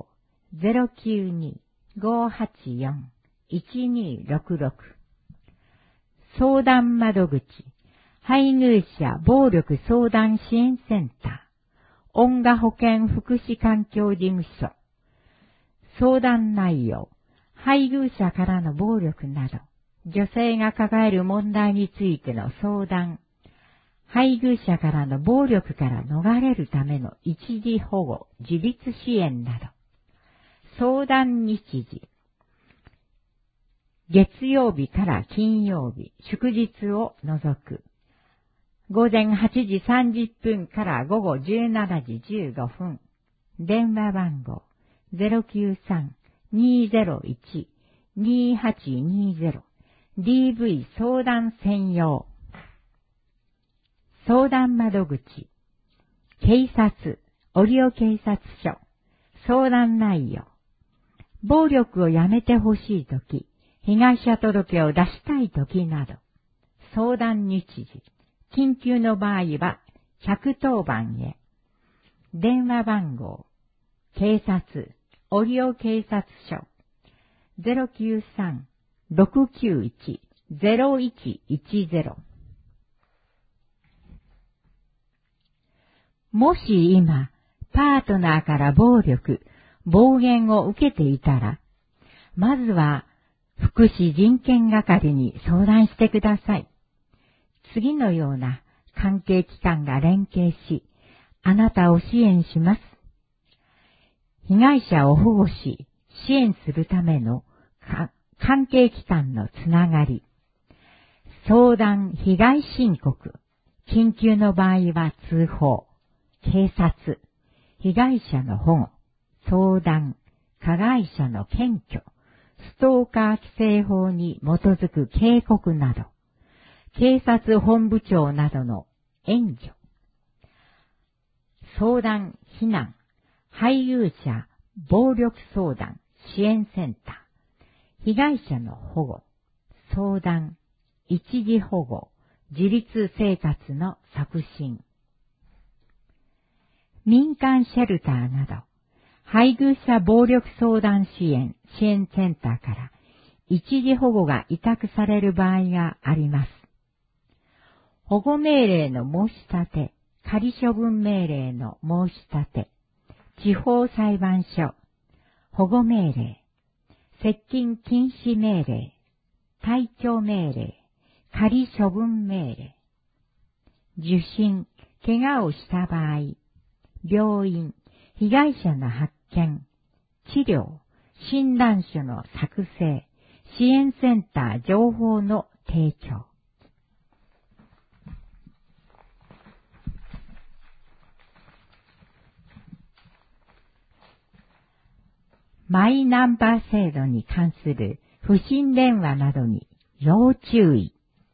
Speaker 2: ゼロきゅうに ごーはちよん いちにーろくろく。相談窓口、配偶者暴力相談支援センター、恩賀保健福祉環境事務所。相談内容、配偶者からの暴力など、女性が抱える問題についての相談、配偶者からの暴力から逃れるための一時保護、自立支援など、相談日時、月曜日から金曜日、祝日を除く、午前はちじさんじゅっぷんから午後じゅうしちじじゅうごふん、電話番号 ゼロきゅうさん にーゼロいち にーはちにーゼロ ディーブイ 相談専用。相談窓口、警察、折尾警察署、相談内容、暴力をやめてほしいとき、被害者届を出したいときなど、相談日時、緊急の場合は、ひゃくとおばんへ。電話番号、警察、折尾警察署、ゼロきゅうさん ろくきゅういち ゼロいちいちゼロ。もし今、パートナーから暴力、暴言を受けていたら、まずは、福祉人権係に相談してください。次のような関係機関が連携し、あなたを支援します。被害者を保護し、支援するための関係機関のつながり。相談、被害申告。緊急の場合は通報。警察。被害者の保護。相談。加害者の検挙。ストーカー規制法に基づく警告など。警察本部長などの援助。相談、避難。配偶者、暴力相談、支援センター。被害者の保護。相談、一時保護。自立生活の促進。民間シェルターなど、配偶者暴力相談支援、支援センターから一時保護が委託される場合があります。保護命令の申し立て、仮処分命令の申し立て、地方裁判所、保護命令、接近禁止命令、退去命令、仮処分命令、受診、怪我をした場合、病院、被害者の発見、治療、診断書の作成、支援センター情報の提供。マイナンバー制度に関する不審電話などに要注意。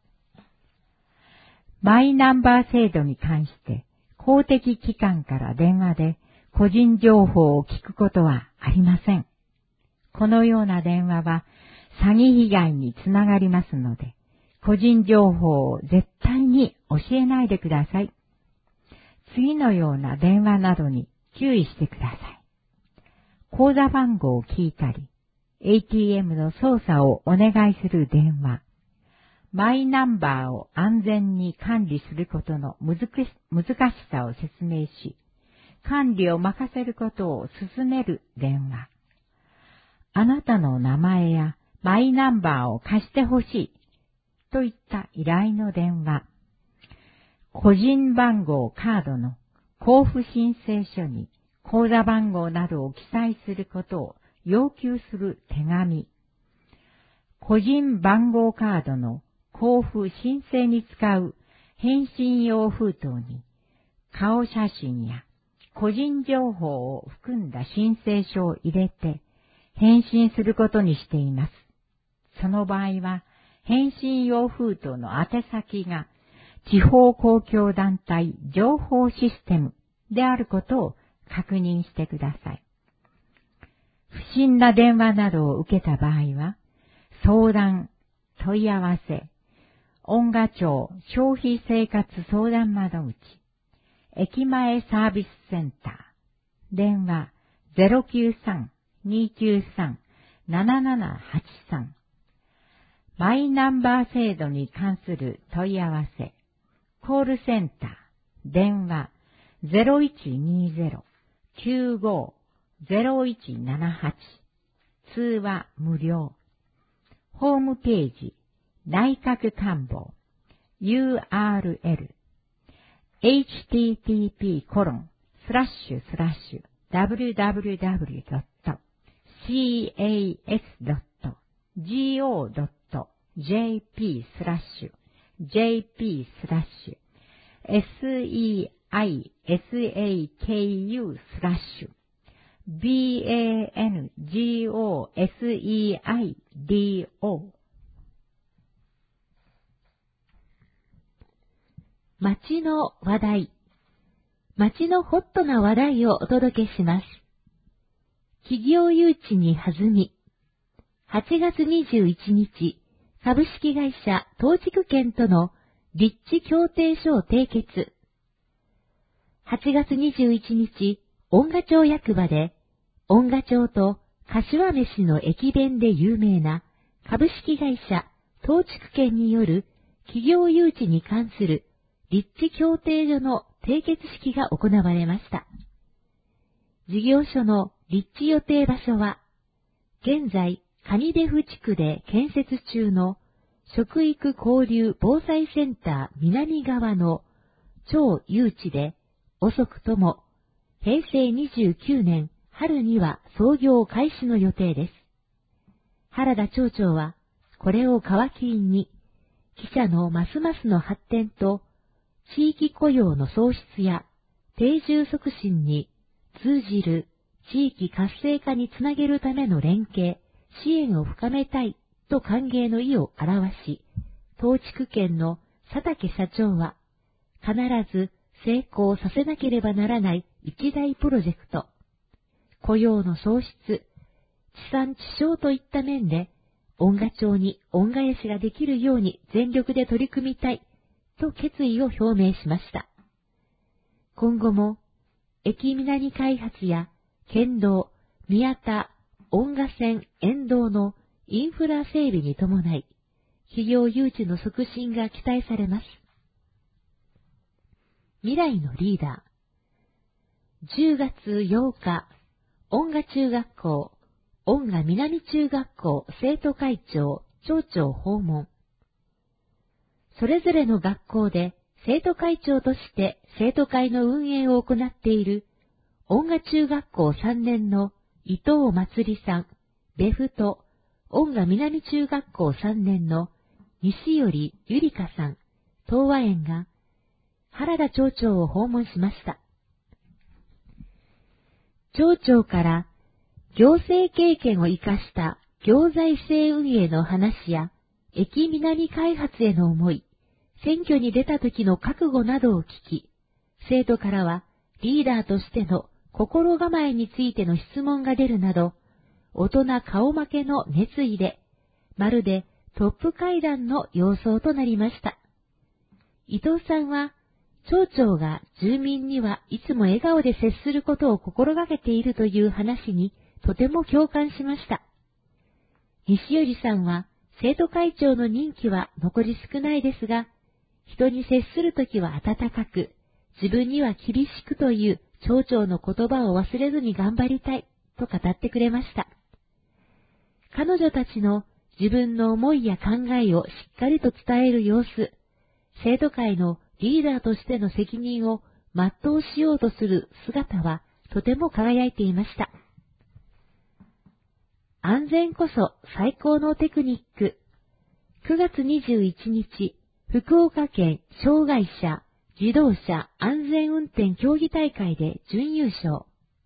Speaker 2: マイナンバー制度に関して公的機関から電話で個人情報を聞くことはありません。このような電話は詐欺被害につながりますので、個人情報を絶対に教えないでください。次のような電話などに注意してください。口座番号を聞いたり、エーティーエム の操作をお願いする電話、マイナンバーを安全に管理することの難し、難しさを説明し、管理を任せることを勧める電話、あなたの名前やマイナンバーを貸してほしいといった依頼の電話、個人番号カードの交付申請書に口座番号などを記載することを要求する手紙、個人番号カードの交付申請に使う返信用封筒に顔写真や個人情報を含んだ申請書を入れて返信することにしています。その場合は返信用封筒の宛先が地方公共団体情報システムであることを確認してください。不審な電話などを受けた場合は、相談、問い合わせ、恩賀町消費生活相談窓口、駅前サービスセンター、電話 ゼロきゅうさんにきゅうさん ななななはちさん。マイナンバー制度に関する問い合わせ。コールセンター、電話 ゼロいちにゼロ きゅうご ゼロいちななはち。通話無料。ホームページ、内閣官房。ユーアールエル エイチティーティーピーコロンスラッシュスラッシュダブリューダブリューダブリュードットシーエーエスドットジーオードットジェーピースラッシュ ジェーピースラッシュ エスイーアイエスエーケーユー スラッシュ ビーエーエヌジーオーエスイーアイディーオー。
Speaker 1: 街の話題。街のホットな話題をお届けします。企業誘致に弾み。はちがつにじゅういちにち、株式会社東筑建との立地協定書を締結。はちがつにじゅういちにち、恩賀町役場で、恩賀町と柏飯の駅弁で有名な株式会社東筑建による企業誘致に関する立地協定書の締結式が行われました。事業所の立地予定場所は、現在、蟹出府地区で建設中の食育交流防災センター南側の超誘致で、遅くともへいせいにじゅうきゅうねん春には操業開始の予定です。原田町長は、これを皮切りに、記者のますますの発展と、地域雇用の創出や定住促進に通じる地域活性化につなげるための連携、支援を深めたいと歓迎の意を表し、東筑建の佐竹社長は、必ず成功させなければならない一大プロジェクト、雇用の創出、地産地消といった面で、恩賀町に恩返しができるように全力で取り組みたい、と決意を表明しました。今後も、駅南開発や県道、宮田、恩賀線、沿道のインフラ整備に伴い、企業誘致の促進が期待されます。未来のリーダー。じゅうがつようか、恩賀中学校、恩賀南中学校生徒会長、町長訪問。それぞれの学校で生徒会長として生徒会の運営を行っている恩賀中学校さんねんの伊藤まつりさん、ベフと恩賀南中学校さんねんの西寄ゆりかさん、東和園が原田町長を訪問しました。町長から行政経験を生かした行財政運営の話や駅南開発への思い、選挙に出た時の覚悟などを聞き、生徒からはリーダーとしての心構えについての質問が出るなど、大人顔負けの熱意で、まるでトップ会談の様相となりました。伊藤さんは、町長が住民にはいつも笑顔で接することを心がけているという話にとても共感しました。西寄さんは、生徒会長の任期は残り少ないですが、人に接するときは温かく、自分には厳しくという町長の言葉を忘れずに頑張りたいと語ってくれました。彼女たちの自分の思いや考えをしっかりと伝える様子、生徒会のリーダーとしての責任を全うしようとする姿はとても輝いていました。安全こそ最高のテクニック。くがつにじゅういちにち、福岡県障害者自動車安全運転競技大会で準優勝。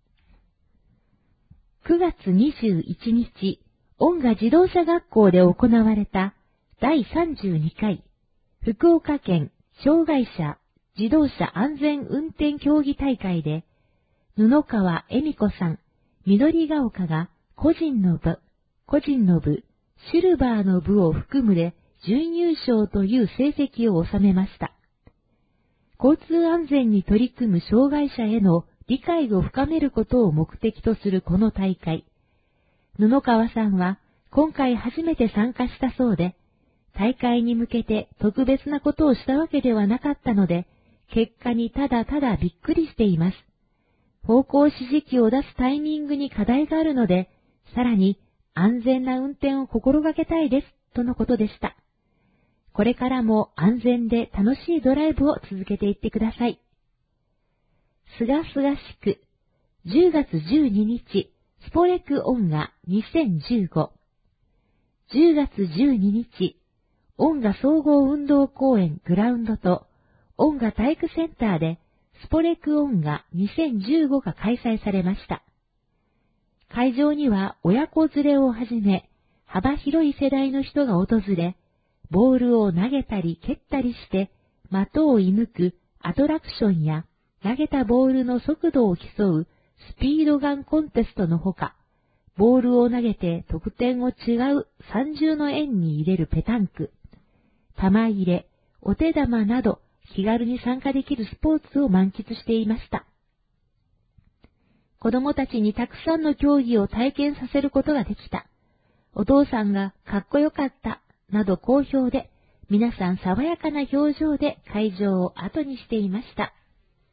Speaker 1: くがつにじゅういちにち、恩賀自動車学校で行われただいさんじゅうにかい福岡県障害者自動車安全運転競技大会で、布川恵美子さん、緑が丘が個人の部、個人の部、シルバーの部を含むで準優勝という成績を収めました。交通安全に取り組む障害者への理解を深めることを目的とするこの大会。 布川さんは今回初めて参加したそうで、大会に向けて特別なことをしたわけではなかったので、結果にただただびっくりしています。方向指示器を出すタイミングに課題があるので、さらに安全な運転を心がけたいです、とのことでした。これからも安全で楽しいドライブを続けていってください。すがすがしく、じゅうがつじゅうににち、スポレク音画にせんじゅうご。じゅうがつじゅうににち、音画総合運動公園グラウンドと音画体育センターでスポレク音画にせんじゅうごが開催されました。会場には親子連れをはじめ幅広い世代の人が訪れ、ボールを投げたり蹴ったりして的を射抜くアトラクションや投げたボールの速度を競うスピードガンコンテストのほか、ボールを投げて得点を違う三重の円に入れるペタンク、玉入れ、お手玉など気軽に参加できるスポーツを満喫していました。子供たちにたくさんの競技を体験させることができた。お父さんがかっこよかった、など好評で、皆さん爽やかな表情で会場を後にしていました。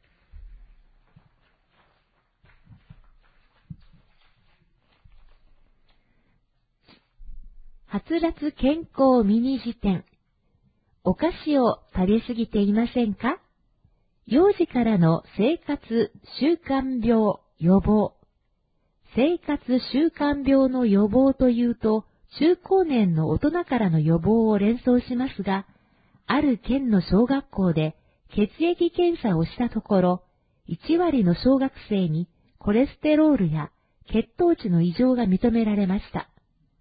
Speaker 1: はつらつ健康ミニ辞典。お菓子を食べ過ぎていませんか？幼児からの生活習慣病予防。生活習慣病の予防というと、中高年の大人からの予防を連想しますが、ある県の小学校で血液検査をしたところ、いちわりの小学生にコレステロールや血糖値の異常が認められました。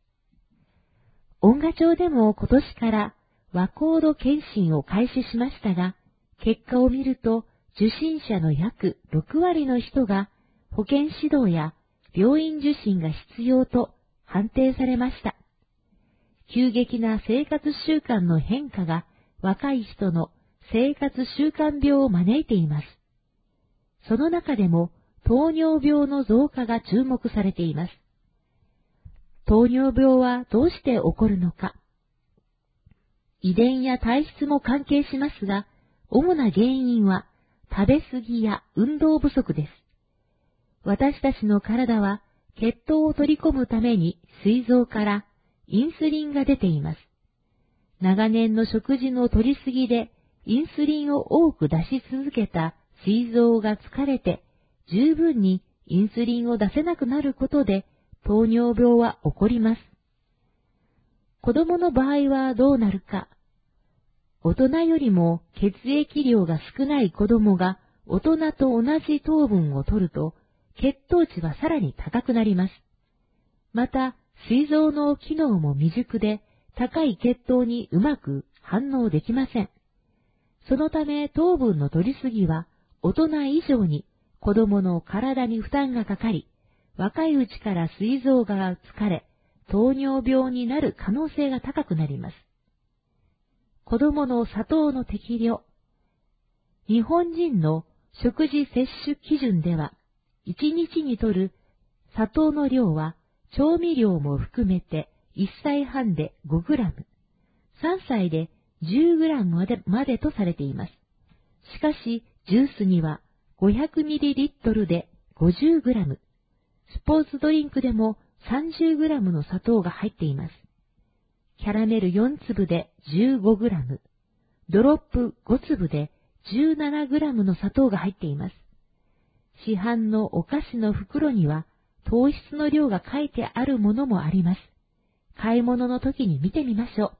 Speaker 1: 音賀町でも今年から和コード検診を開始しましたが、結果を見ると受診者の約ろくわりの人が保健指導や病院受診が必要と判定されました。急激な生活習慣の変化が若い人の生活習慣病を招いています。その中でも糖尿病の増加が注目されています。糖尿病はどうして起こるのか。遺伝や体質も関係しますが、主な原因は食べ過ぎや運動不足です。私たちの体は血糖を取り込むために膵臓からインスリンが出ています。長年の食事の取り過ぎでインスリンを多く出し続けた膵臓が疲れて十分にインスリンを出せなくなることで糖尿病は起こります。子供の場合はどうなるか。大人よりも血液量が少ない子供が大人と同じ糖分を取ると血糖値はさらに高くなります。また、膵臓の機能も未熟で高い血糖にうまく反応できません。そのため糖分の取りすぎは大人以上に子供の体に負担がかかり、若いうちから膵臓が疲れ、糖尿病になる可能性が高くなります。子供の砂糖の適量。日本人の食事摂取基準では、いちにちに摂る砂糖の量は調味料も含めていっさいはんでごグラム、さんさいでじゅうグラムまで、までとされています。しかし、ジュースにはごひゃくミリリットルでごじゅうグラム、スポーツドリンクでもさんじゅうグラムの砂糖が入っています。キャラメルよんつぶでじゅうごグラム、ドロップごつぶでじゅうななグラムの砂糖が入っています。市販のお菓子の袋には糖質の量が書いてあるものもあります。買い物の時に見てみましょう。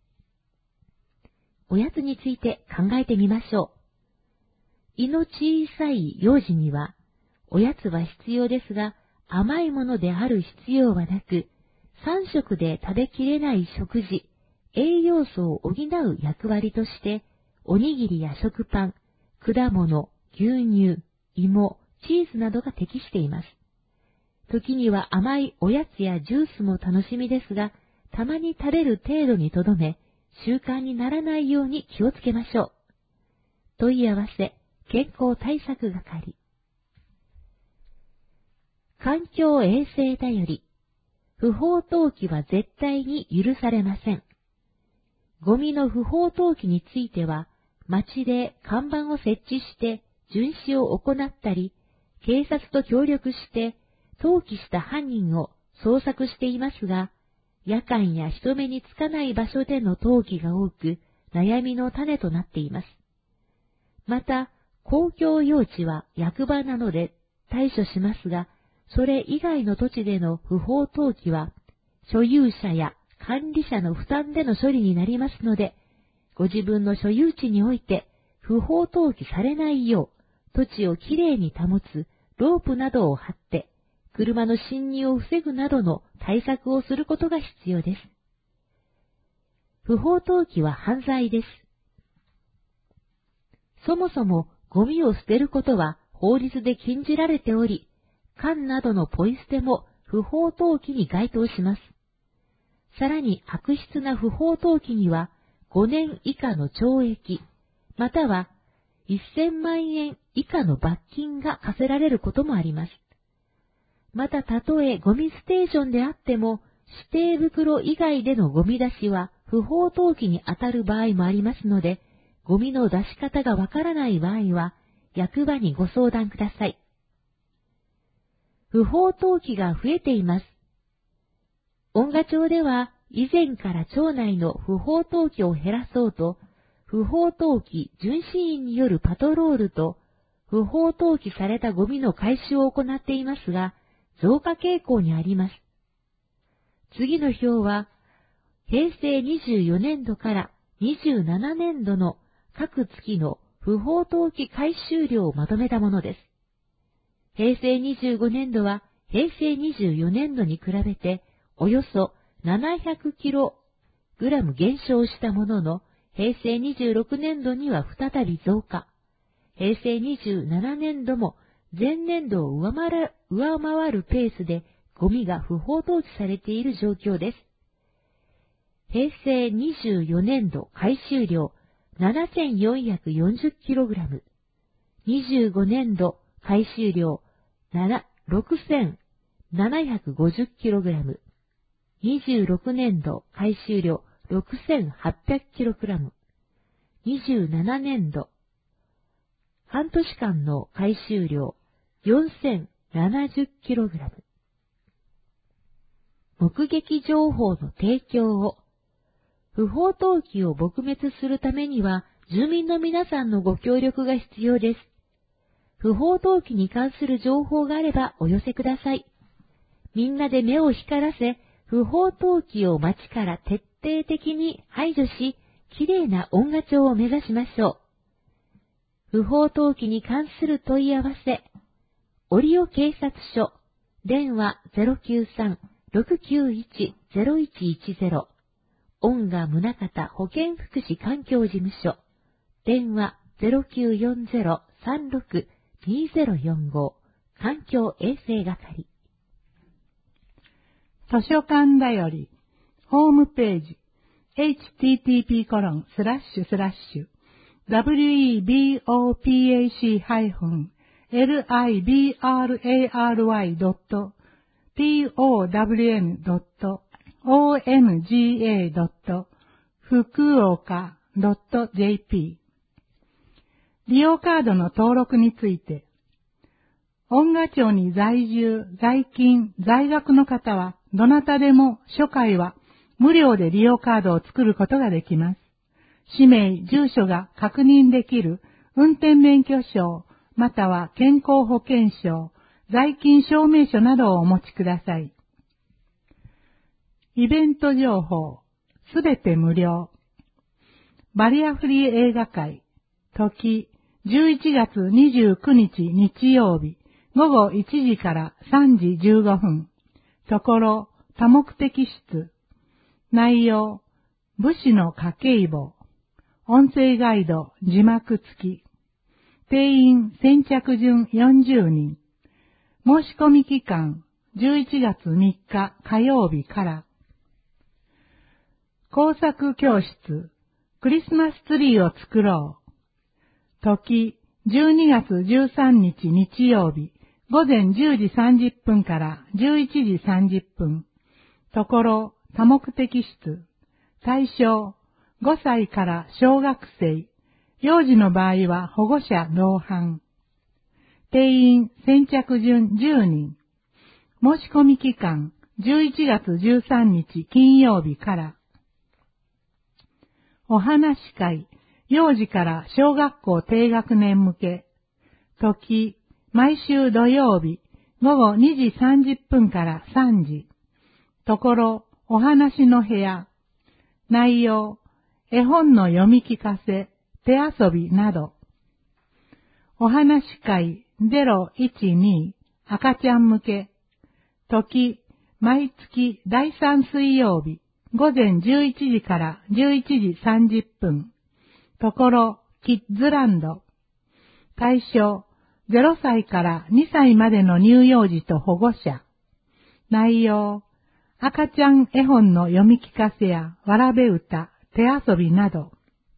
Speaker 1: おやつについて考えてみましょう。胃の小さい幼児には、おやつは必要ですが、甘いものである必要はなく、さんしょくで食べきれない食事、栄養素を補う役割として、おにぎりや食パン、果物、牛乳、芋、チーズなどが適しています。時には甘いおやつやジュースも楽しみですが、たまに食べる程度にとどめ、習慣にならないように気をつけましょう。問い合わせ、健康対策係。環境衛生だより、 不法投棄は絶対に許されません。ゴミの不法投棄については、町で看板を設置して巡視を行ったり、警察と協力して投棄した犯人を捜索していますが、夜間や人目につかない場所での投棄が多く、悩みの種となっています。また、公共用地は役場なので対処しますが、それ以外の土地での不法投棄は、所有者や管理者の負担での処理になりますので、ご自分の所有地において不法投棄されないよう、土地をきれいに保つロープなどを張って、車の侵入を防ぐなどの対策をすることが必要です。不法投棄は犯罪です。そもそもゴミを捨てることは法律で禁じられており、缶などのポイ捨ても不法投棄に該当します。さらに悪質な不法投棄にはごねん以下の懲役、またはせんまんえん以下の罰金が課せられることもあります。またたとえゴミステーションであっても、指定袋以外でのゴミ出しは不法投棄に当たる場合もありますので、ゴミの出し方がわからない場合は、役場にご相談ください。不法投棄が増えています。恩賀町では、以前から町内の不法投棄を減らそうと、不法投棄巡視員によるパトロールと、不法投棄されたゴミの回収を行っていますが、増加傾向にあります。次の表は、へいせいにじゅうよねんどからにじゅうななねんどの各月の不法投棄回収量をまとめたものです。へいせいにじゅうごねんどはへいせいにじゅうよねんどに比べておよそななひゃくキログラム減少したものの、へいせいにじゅうろくねんどには再び増加。へいせいにじゅうななねんども前年度を上回る、上回るペースでゴミが不法投棄されている状況です。へいせいにじゅうよねんど回収量ななせんよんひゃくよんじゅうキログラム、にじゅうごねんど回収量ろくせんななひゃくごじゅうキログラム、にじゅうろくねんど回収量ろくせんはっぴゃくキログラム、にじゅうななねんど半年間の回収量よんせんななじゅうキログラム。目撃情報の提供を、不法投棄を撲滅するためには、住民の皆さんのご協力が必要です。不法投棄に関する情報があればお寄せください。みんなで目を光らせ、不法投棄を町から徹底的に排除し、きれいな恩賀町を目指しましょう。不法投棄に関する問い合わせ、折尾警察署、電話 ゼロきゅうさん ろくきゅういち ゼロいちいちゼロ、恩賀宗像保健福祉環境事務所、電話 ゼロきゅうよんゼロ さんろく にゼロよんご、環境衛生係。
Speaker 3: 図書館だより、ホームページ、エイチティーティーピーコロンスラッシュスラッシュダブリューイービーオーピーエーシーハイフンエルアイビーアールエーアールワイドットピーオーダブリューエムドットオーエムジーエードット福岡ドットジェーピー。利用カードの登録について、恩賀町に在住、在勤、在学の方は、どなたでも初回は無料で利用カードを作ることができます。氏名、住所が確認できる運転免許証、または健康保険証、在勤証明書などをお持ちください。イベント情報、すべて無料。バリアフリー映画会、時、じゅういちがつにじゅうくにち日曜日、ごごいちじからさんじじゅうごふん。ところ、多目的室。内容、武士の家計簿。音声ガイド、字幕付き。定員先着順よんじゅうにん。申し込み期間、じゅういちがつみっか火曜日から。工作教室、クリスマスツリーを作ろう。時、じゅうにがつじゅうさんにち日曜日、ごぜんじゅうじさんじゅっぷんからじゅういちじさんじゅっぷん。 ところ多目的室、対象ごさいから小学生、幼児の場合は保護者同伴。定員先着順じゅうにん。申し込み期間じゅういちがつじゅうさんにち金曜日から。お話し会、幼児から小学校低学年向け。時、毎週土曜日、ごごにじさんじゅっぷんからさんじ。ところ、お話の部屋。内容、絵本の読み聞かせ、手遊びなど。お話し会ゼロいちに赤ちゃん向け。時、毎月だいさん水曜日、ごぜんじゅういちじからじゅういちじさんじゅっぷん。ところ、キッズランド。対象、ゼロさいからにさいまでの乳幼児と保護者。内容、赤ちゃん絵本の読み聞かせやわらべ歌、手遊びなど。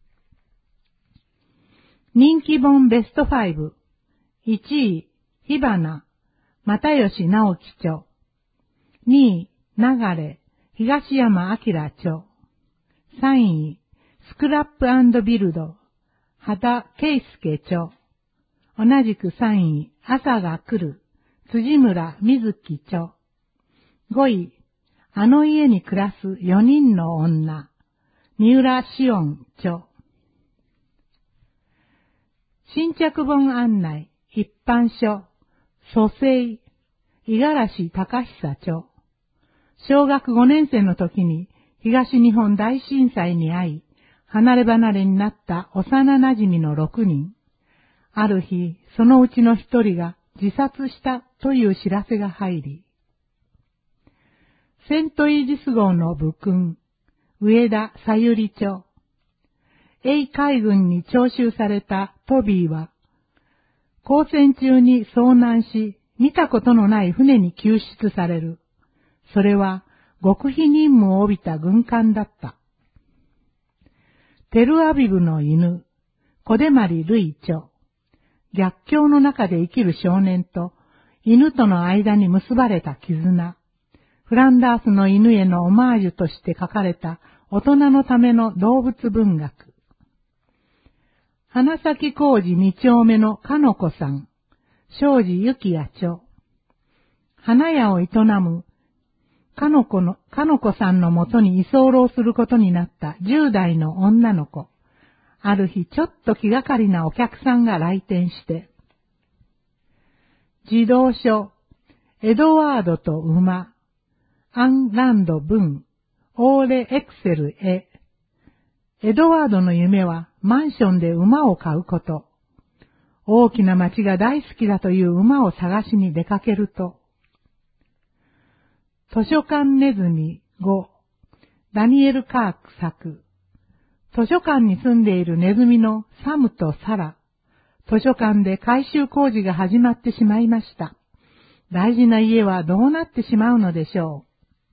Speaker 3: 人気本ベストご。いちい、火花、又吉直樹著。にい、流れ、東山明著。さんい、スクラップ&ビルド、畑圭介著。同じくさんい、朝が来る、辻村瑞希著。ごい、あの家に暮らすよにんの女、三浦紫音著。新着本案内、一般書、蘇生、五十嵐隆久著。小学ごねん生の時に東日本大震災に遭い、離れ離れになった幼馴染のろくにん。ある日、そのうちの一人が自殺したという知らせが入り、セントイージス号の部訓、上田さゆり著。英海軍に徴収されたトビーは、交戦中に遭難し、見たことのない船に救出される。それは極秘任務を帯びた軍艦だった。テルアビブの犬、小出丸類著。逆境の中で生きる少年と犬との間に結ばれた絆。フランダースの犬へのオマージュとして書かれた大人のための動物文学。花咲工事二丁目のかのこさん、庄司幸也著。花屋を営むかのこの、かのこさんのもとに居候することになったじゅうだいの女の子。ある日ちょっと気がかりなお客さんが来店して、児童書、エドワードと馬、アンランド文、オーレエクセルへ。エドワードの夢はマンションで馬を買うこと。大きな町が大好きだという馬を探しに出かけると、図書館ネズミご、ダニエル・カーク作。図書館に住んでいるネズミのサムとサラ。図書館で改修工事が始まってしまいました。大事な家はどうなってしまうのでしょ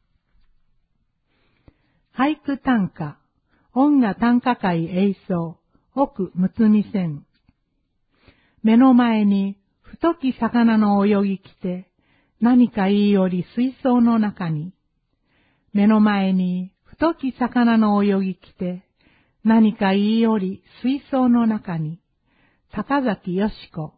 Speaker 3: う。俳句短歌、音楽短歌会栄奏、奥睦美線。目の前に太き魚の泳ぎ来て、何か言いより水槽の中に。目の前に太き魚の泳ぎ来て、何か言いより水槽の中に。高崎よし子。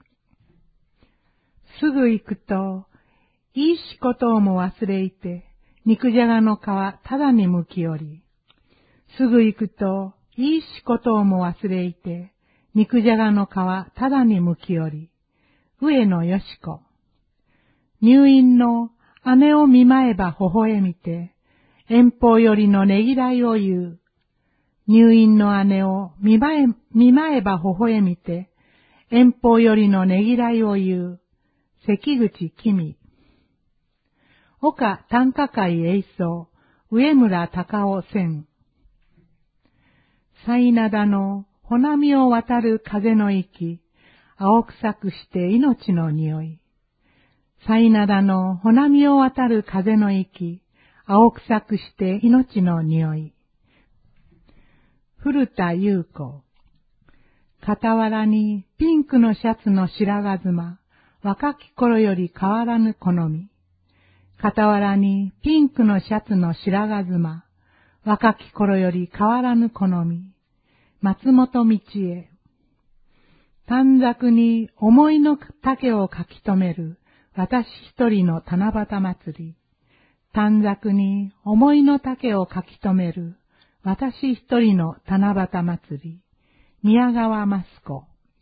Speaker 3: すぐ行くと、いいしことをも忘れいて、肉じゃがの皮ただにむきより。すぐ行くと、いいしことをも忘れいて、肉じゃがの皮ただにむきより。上野よし子。入院の姉を見舞えば微笑みて、遠方よりのねぎらいを言う。入院の姉を見舞え、見舞えば微笑みて、遠方よりのねぎらいを言う。関口君。岡短歌会栄奏、上村隆夫選。犀灘の穂波を渡る風の息、青臭くして命の匂い。犀灘の穂波を渡る風の息、青臭くして命の匂い。古田優子。傍らにピンクのシャツの白髪妻、若き頃より変わらぬ好み。 傍らにピンクのシャツの白髪妻、若き頃より変わらぬ好み、松本道へ。短冊に思いの丈を書き留める私一人の七夕祭り。短冊に思いの丈を書き留める私一人の七夕祭り。宮川益子。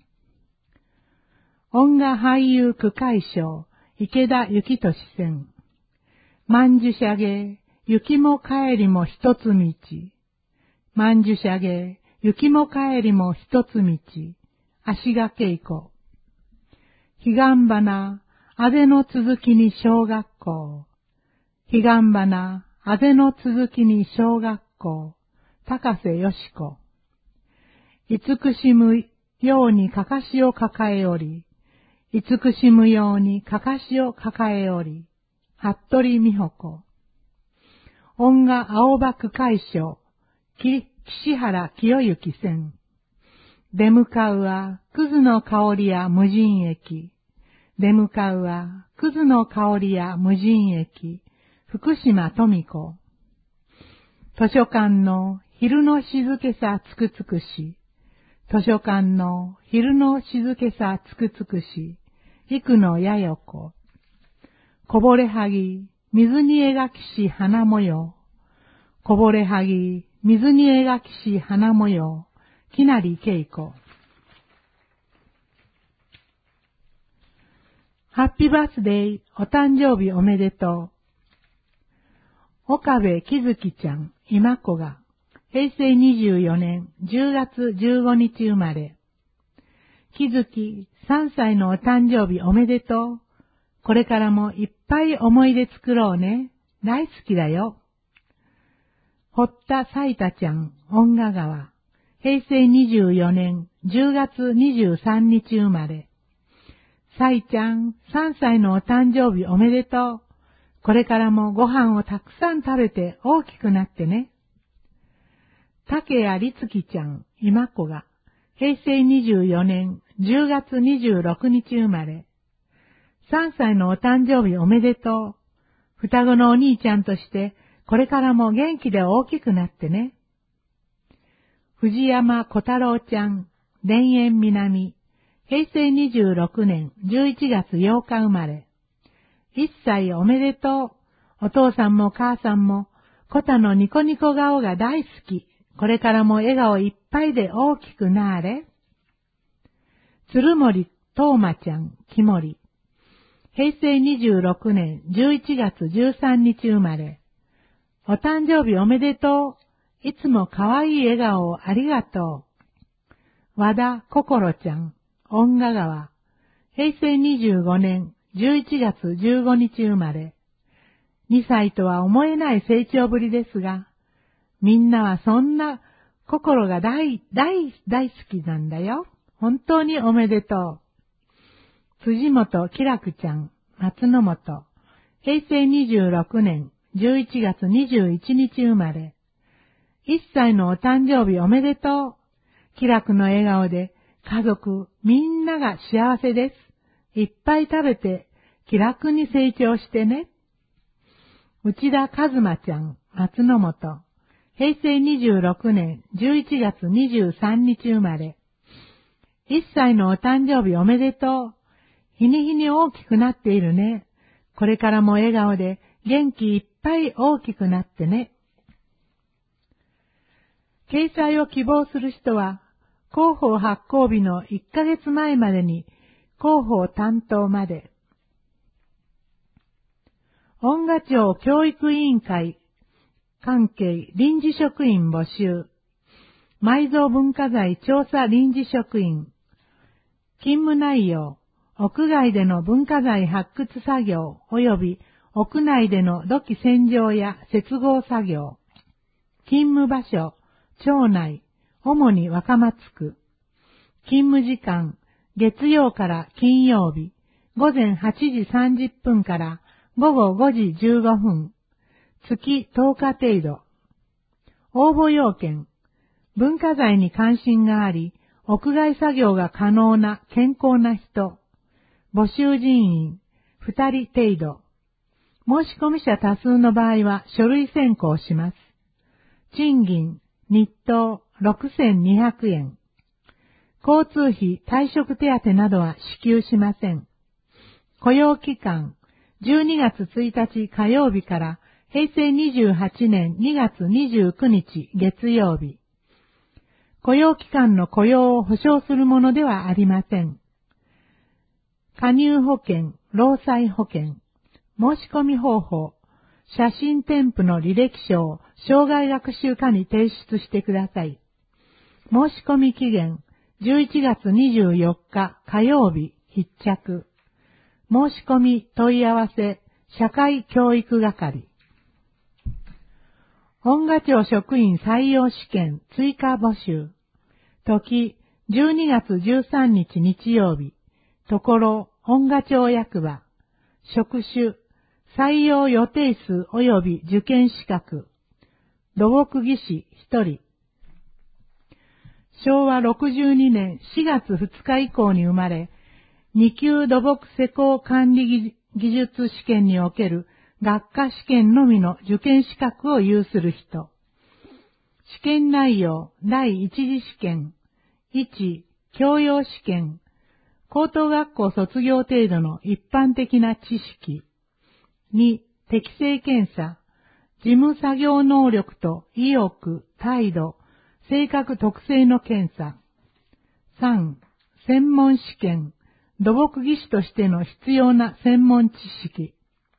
Speaker 3: 音楽俳優区会賞、池田幸俊選。万樹舎下、雪も帰りも一つ道。万樹舎下、雪も帰りも一つ道。足賀恵子。彼岸花、あぜの続きに小学校。彼岸花、あぜの続きに小学校。高瀬よし子。慈しむようにかかしを抱えおり、慈しむようにかかしを抱えおり、服部美穂子。音楽青葉区会賞、岸原清之選。出向かうは、葛の香りや無人駅。出向かうは、葛の香りや無人駅。福島富子。図書館の昼の静けさつくつくし。図書館の昼の静けさつくつくし。幾野やよ子。こぼれはぎ、水に描きし花模様。こぼれはぎ、水に描きし花模様。きなりけいこ。ハッピーバースデー、お誕生日おめでとう。岡部きずきちゃん、今子が、へいせいにじゅうよねんじゅうがつじゅうごにち生まれ。きずき、さんさいのお誕生日おめでとう。これからもいっぱい思い出作ろうね。大好きだよ。堀田さいたちゃん、音楽川。へいせいにじゅうよねんじゅうがつにじゅうさんにち生まれ。さいちゃん、さんさいのお誕生日おめでとう。これからもご飯をたくさん食べて大きくなってね。竹谷律樹ちゃん、今子が。へいせいにじゅうよねんじゅうがつにじゅうろくにち生まれ。さんさいのお誕生日おめでとう。双子のお兄ちゃんとして、これからも元気で大きくなってね。藤山小太郎ちゃん、田園南。へいせいにじゅうろくねんじゅういちがつようか生まれ。いっさいおめでとう。お父さんも母さんも、コタのニコニコ顔が大好き。これからも笑顔いっぱいで大きくなーれ。鶴森とうまちゃん、きもり。へいせいにじゅうろくねんじゅういちがつじゅうさんにち生まれ。お誕生日おめでとう。いつもかわいい笑顔をありがとう。和田こころちゃん、音楽川。へいせいにじゅうごねんじゅういちがつじゅうごにち生まれ。にさいとは思えない成長ぶりですが、みんなはそんな心が大、大、大好きなんだよ。本当におめでとう。辻本きらくちゃん、松の本。へいせいにじゅうろくねんじゅういちがつにじゅういちにち生まれ。いっさいのお誕生日おめでとう。きらくの笑顔で家族みんなが幸せです。いっぱい食べて気楽に成長してね。内田和馬ちゃん、松の本。へいせいにじゅうろくねんじゅういちがつにじゅうさんにち生まれ。いっさいのお誕生日おめでとう。日に日に大きくなっているね。これからも笑顔で元気いっぱい大きくなってね。掲載を希望する人は、広報発行日のいっかげつまえまでに広報担当まで。音楽庁教育委員会関係臨時職員募集。埋蔵文化財調査臨時職員。勤務内容、屋外での文化財発掘作業及び屋内での土器洗浄や接合作業。勤務場所、町内、主に若松区。勤務時間、月曜から金曜日、ごぜんはちじさんじゅっぷんからごごごじじゅうごふん。月とおか程度。応募要件。文化財に関心があり、屋外作業が可能な健康な人。募集人員、ふたり程度。 申込者多数の場合は書類選考します。賃金、日当ろくせんにひゃくえん。交通費、退職手当などは支給しません。雇用期間、じゅうにがつついたち火曜日からへいせいにじゅうはちねんにがつにじゅうくにち月曜日。雇用期間の雇用を保障するものではありません。加入保険、労災保険、申し込み方法、写真添付の履歴書を生涯学習課に提出してください。申し込み期限、じゅういちがつにじゅうよっか火曜日必着。申し込み問い合わせ、社会教育係。本賀町職員採用試験追加募集。時、じゅうにがつじゅうさんにち日曜日。ところ、本賀町役場。職種、採用予定数及び受験資格。土木技師ひとり。しょうわろくじゅうにねんしがつふつか以降に生まれ、にきゅう土木施工管理技術試験における学科試験のみの受験資格を有する人。試験内容、第一次試験。いち、教養試験。高等学校卒業程度の一般的な知識。に、適性検査。事務作業能力と意欲、態度、性格特性の検査。さん、専門試験。土木技師としての必要な専門知識。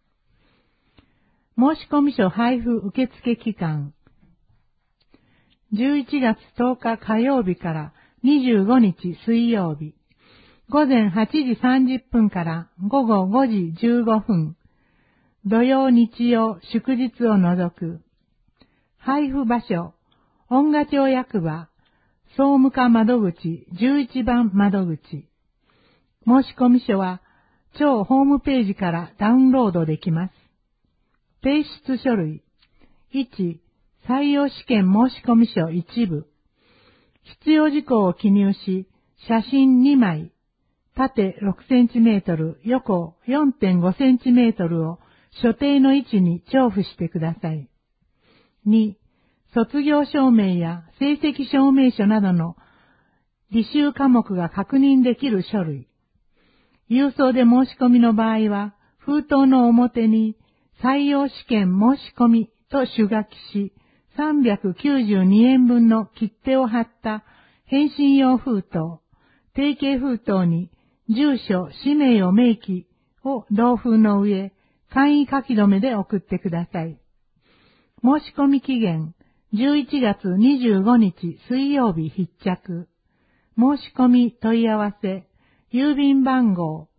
Speaker 3: 申込書配布受付期間。じゅういちがつとおか火曜日からにじゅうごにち水曜日。ごぜんはちじさんじゅっぷんからごごごじじゅうごふん。土曜日曜祝日を除く。配布場所、本賀町役場、総務課窓口じゅういちばん窓口。申込書は、町ホームページからダウンロードできます。提出書類。いち、採用試験申込書一部。必要事項を記入し、写真にまい、縦ろくセンチメートル、横 よんてんごセンチメートルを所定の位置に調布してください。に、卒業証明や成績証明書などの履修科目が確認できる書類。郵送で申し込みの場合は、封筒の表に採用試験申し込みと手書きし、さんびゃくきゅうじゅうにえんぶんの切手を貼った返信用封筒、定型封筒に住所、氏名を明記を同封の上、簡易書き留めで送ってください。申し込み期限、じゅういちがつにじゅうごにち水曜日必着。申し込み問い合わせ、郵便番号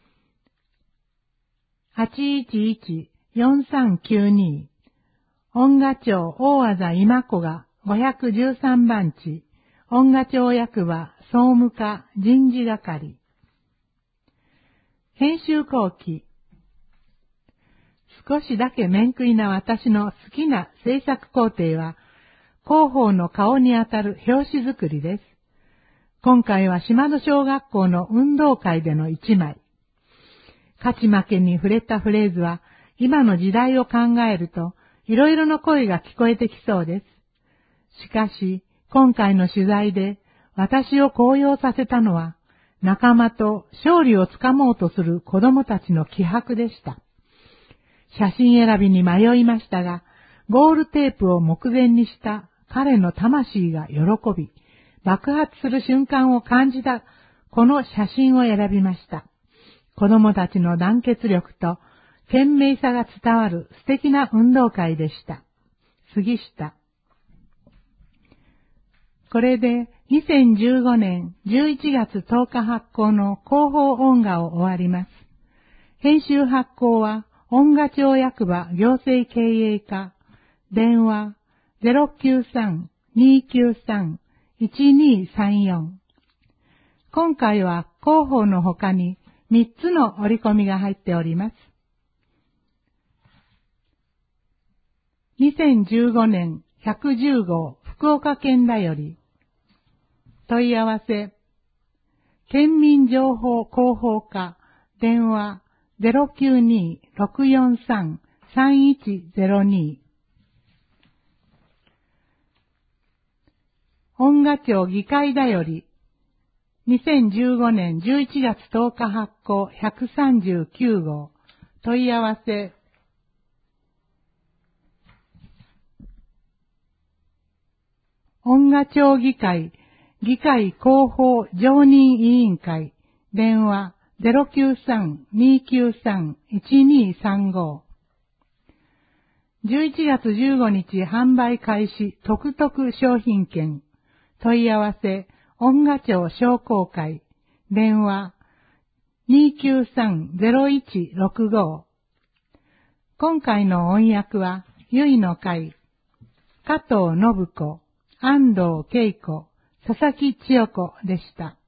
Speaker 3: はちいちいちよんさんきゅうに 本賀町大字今子がごひゃくじゅうさんばんち、本賀町役場総務課人事係。編集後期。少しだけ面食いな私の好きな制作工程は、広報の顔にあたる表紙作りです。今回は島戸小学校の運動会での一枚。勝ち負けに触れたフレーズは、今の時代を考えると、いろいろな声が聞こえてきそうです。しかし、今回の取材で、私を高揚させたのは、仲間と勝利をつかもうとする子供たちの気迫でした。写真選びに迷いましたが、ゴールテープを目前にした彼の魂が喜び、爆発する瞬間を感じたこの写真を選びました。子供たちの団結力と懸命さが伝わる素敵な運動会でした。杉下。これでにせんじゅうごねんじゅういちがつとおか発行の広報音画を終わります。編集発行は本賀町役場行政経営課、電話 ゼロきゅうさん にーきゅうさん いちにーさんよん。今回は広報の他にみっつの折り込みが入っております。にせんじゅうごねんひゃくじゅうごう福岡県だより。問い合わせ。県民情報広報課、電話 ゼロきゅうに ろくよんさんさんいちゼロに。本賀町議会だより、にせんじゅうごねんじゅういちがつとおか発行ひゃくさんじゅうきゅうごう。問い合わせ。本賀町議会、議会広報常任委員会、電話 ゼロきゅうさん にーきゅうさん いちにーさんご。じゅういちがつじゅうごにち販売開始特特商品券。問い合わせ、本賀町商工会、電話 にーきゅうさん ゼロいちろくご。今回の音訳は、ゆいの会、加藤信子、安藤恵子、佐々木千代子でした。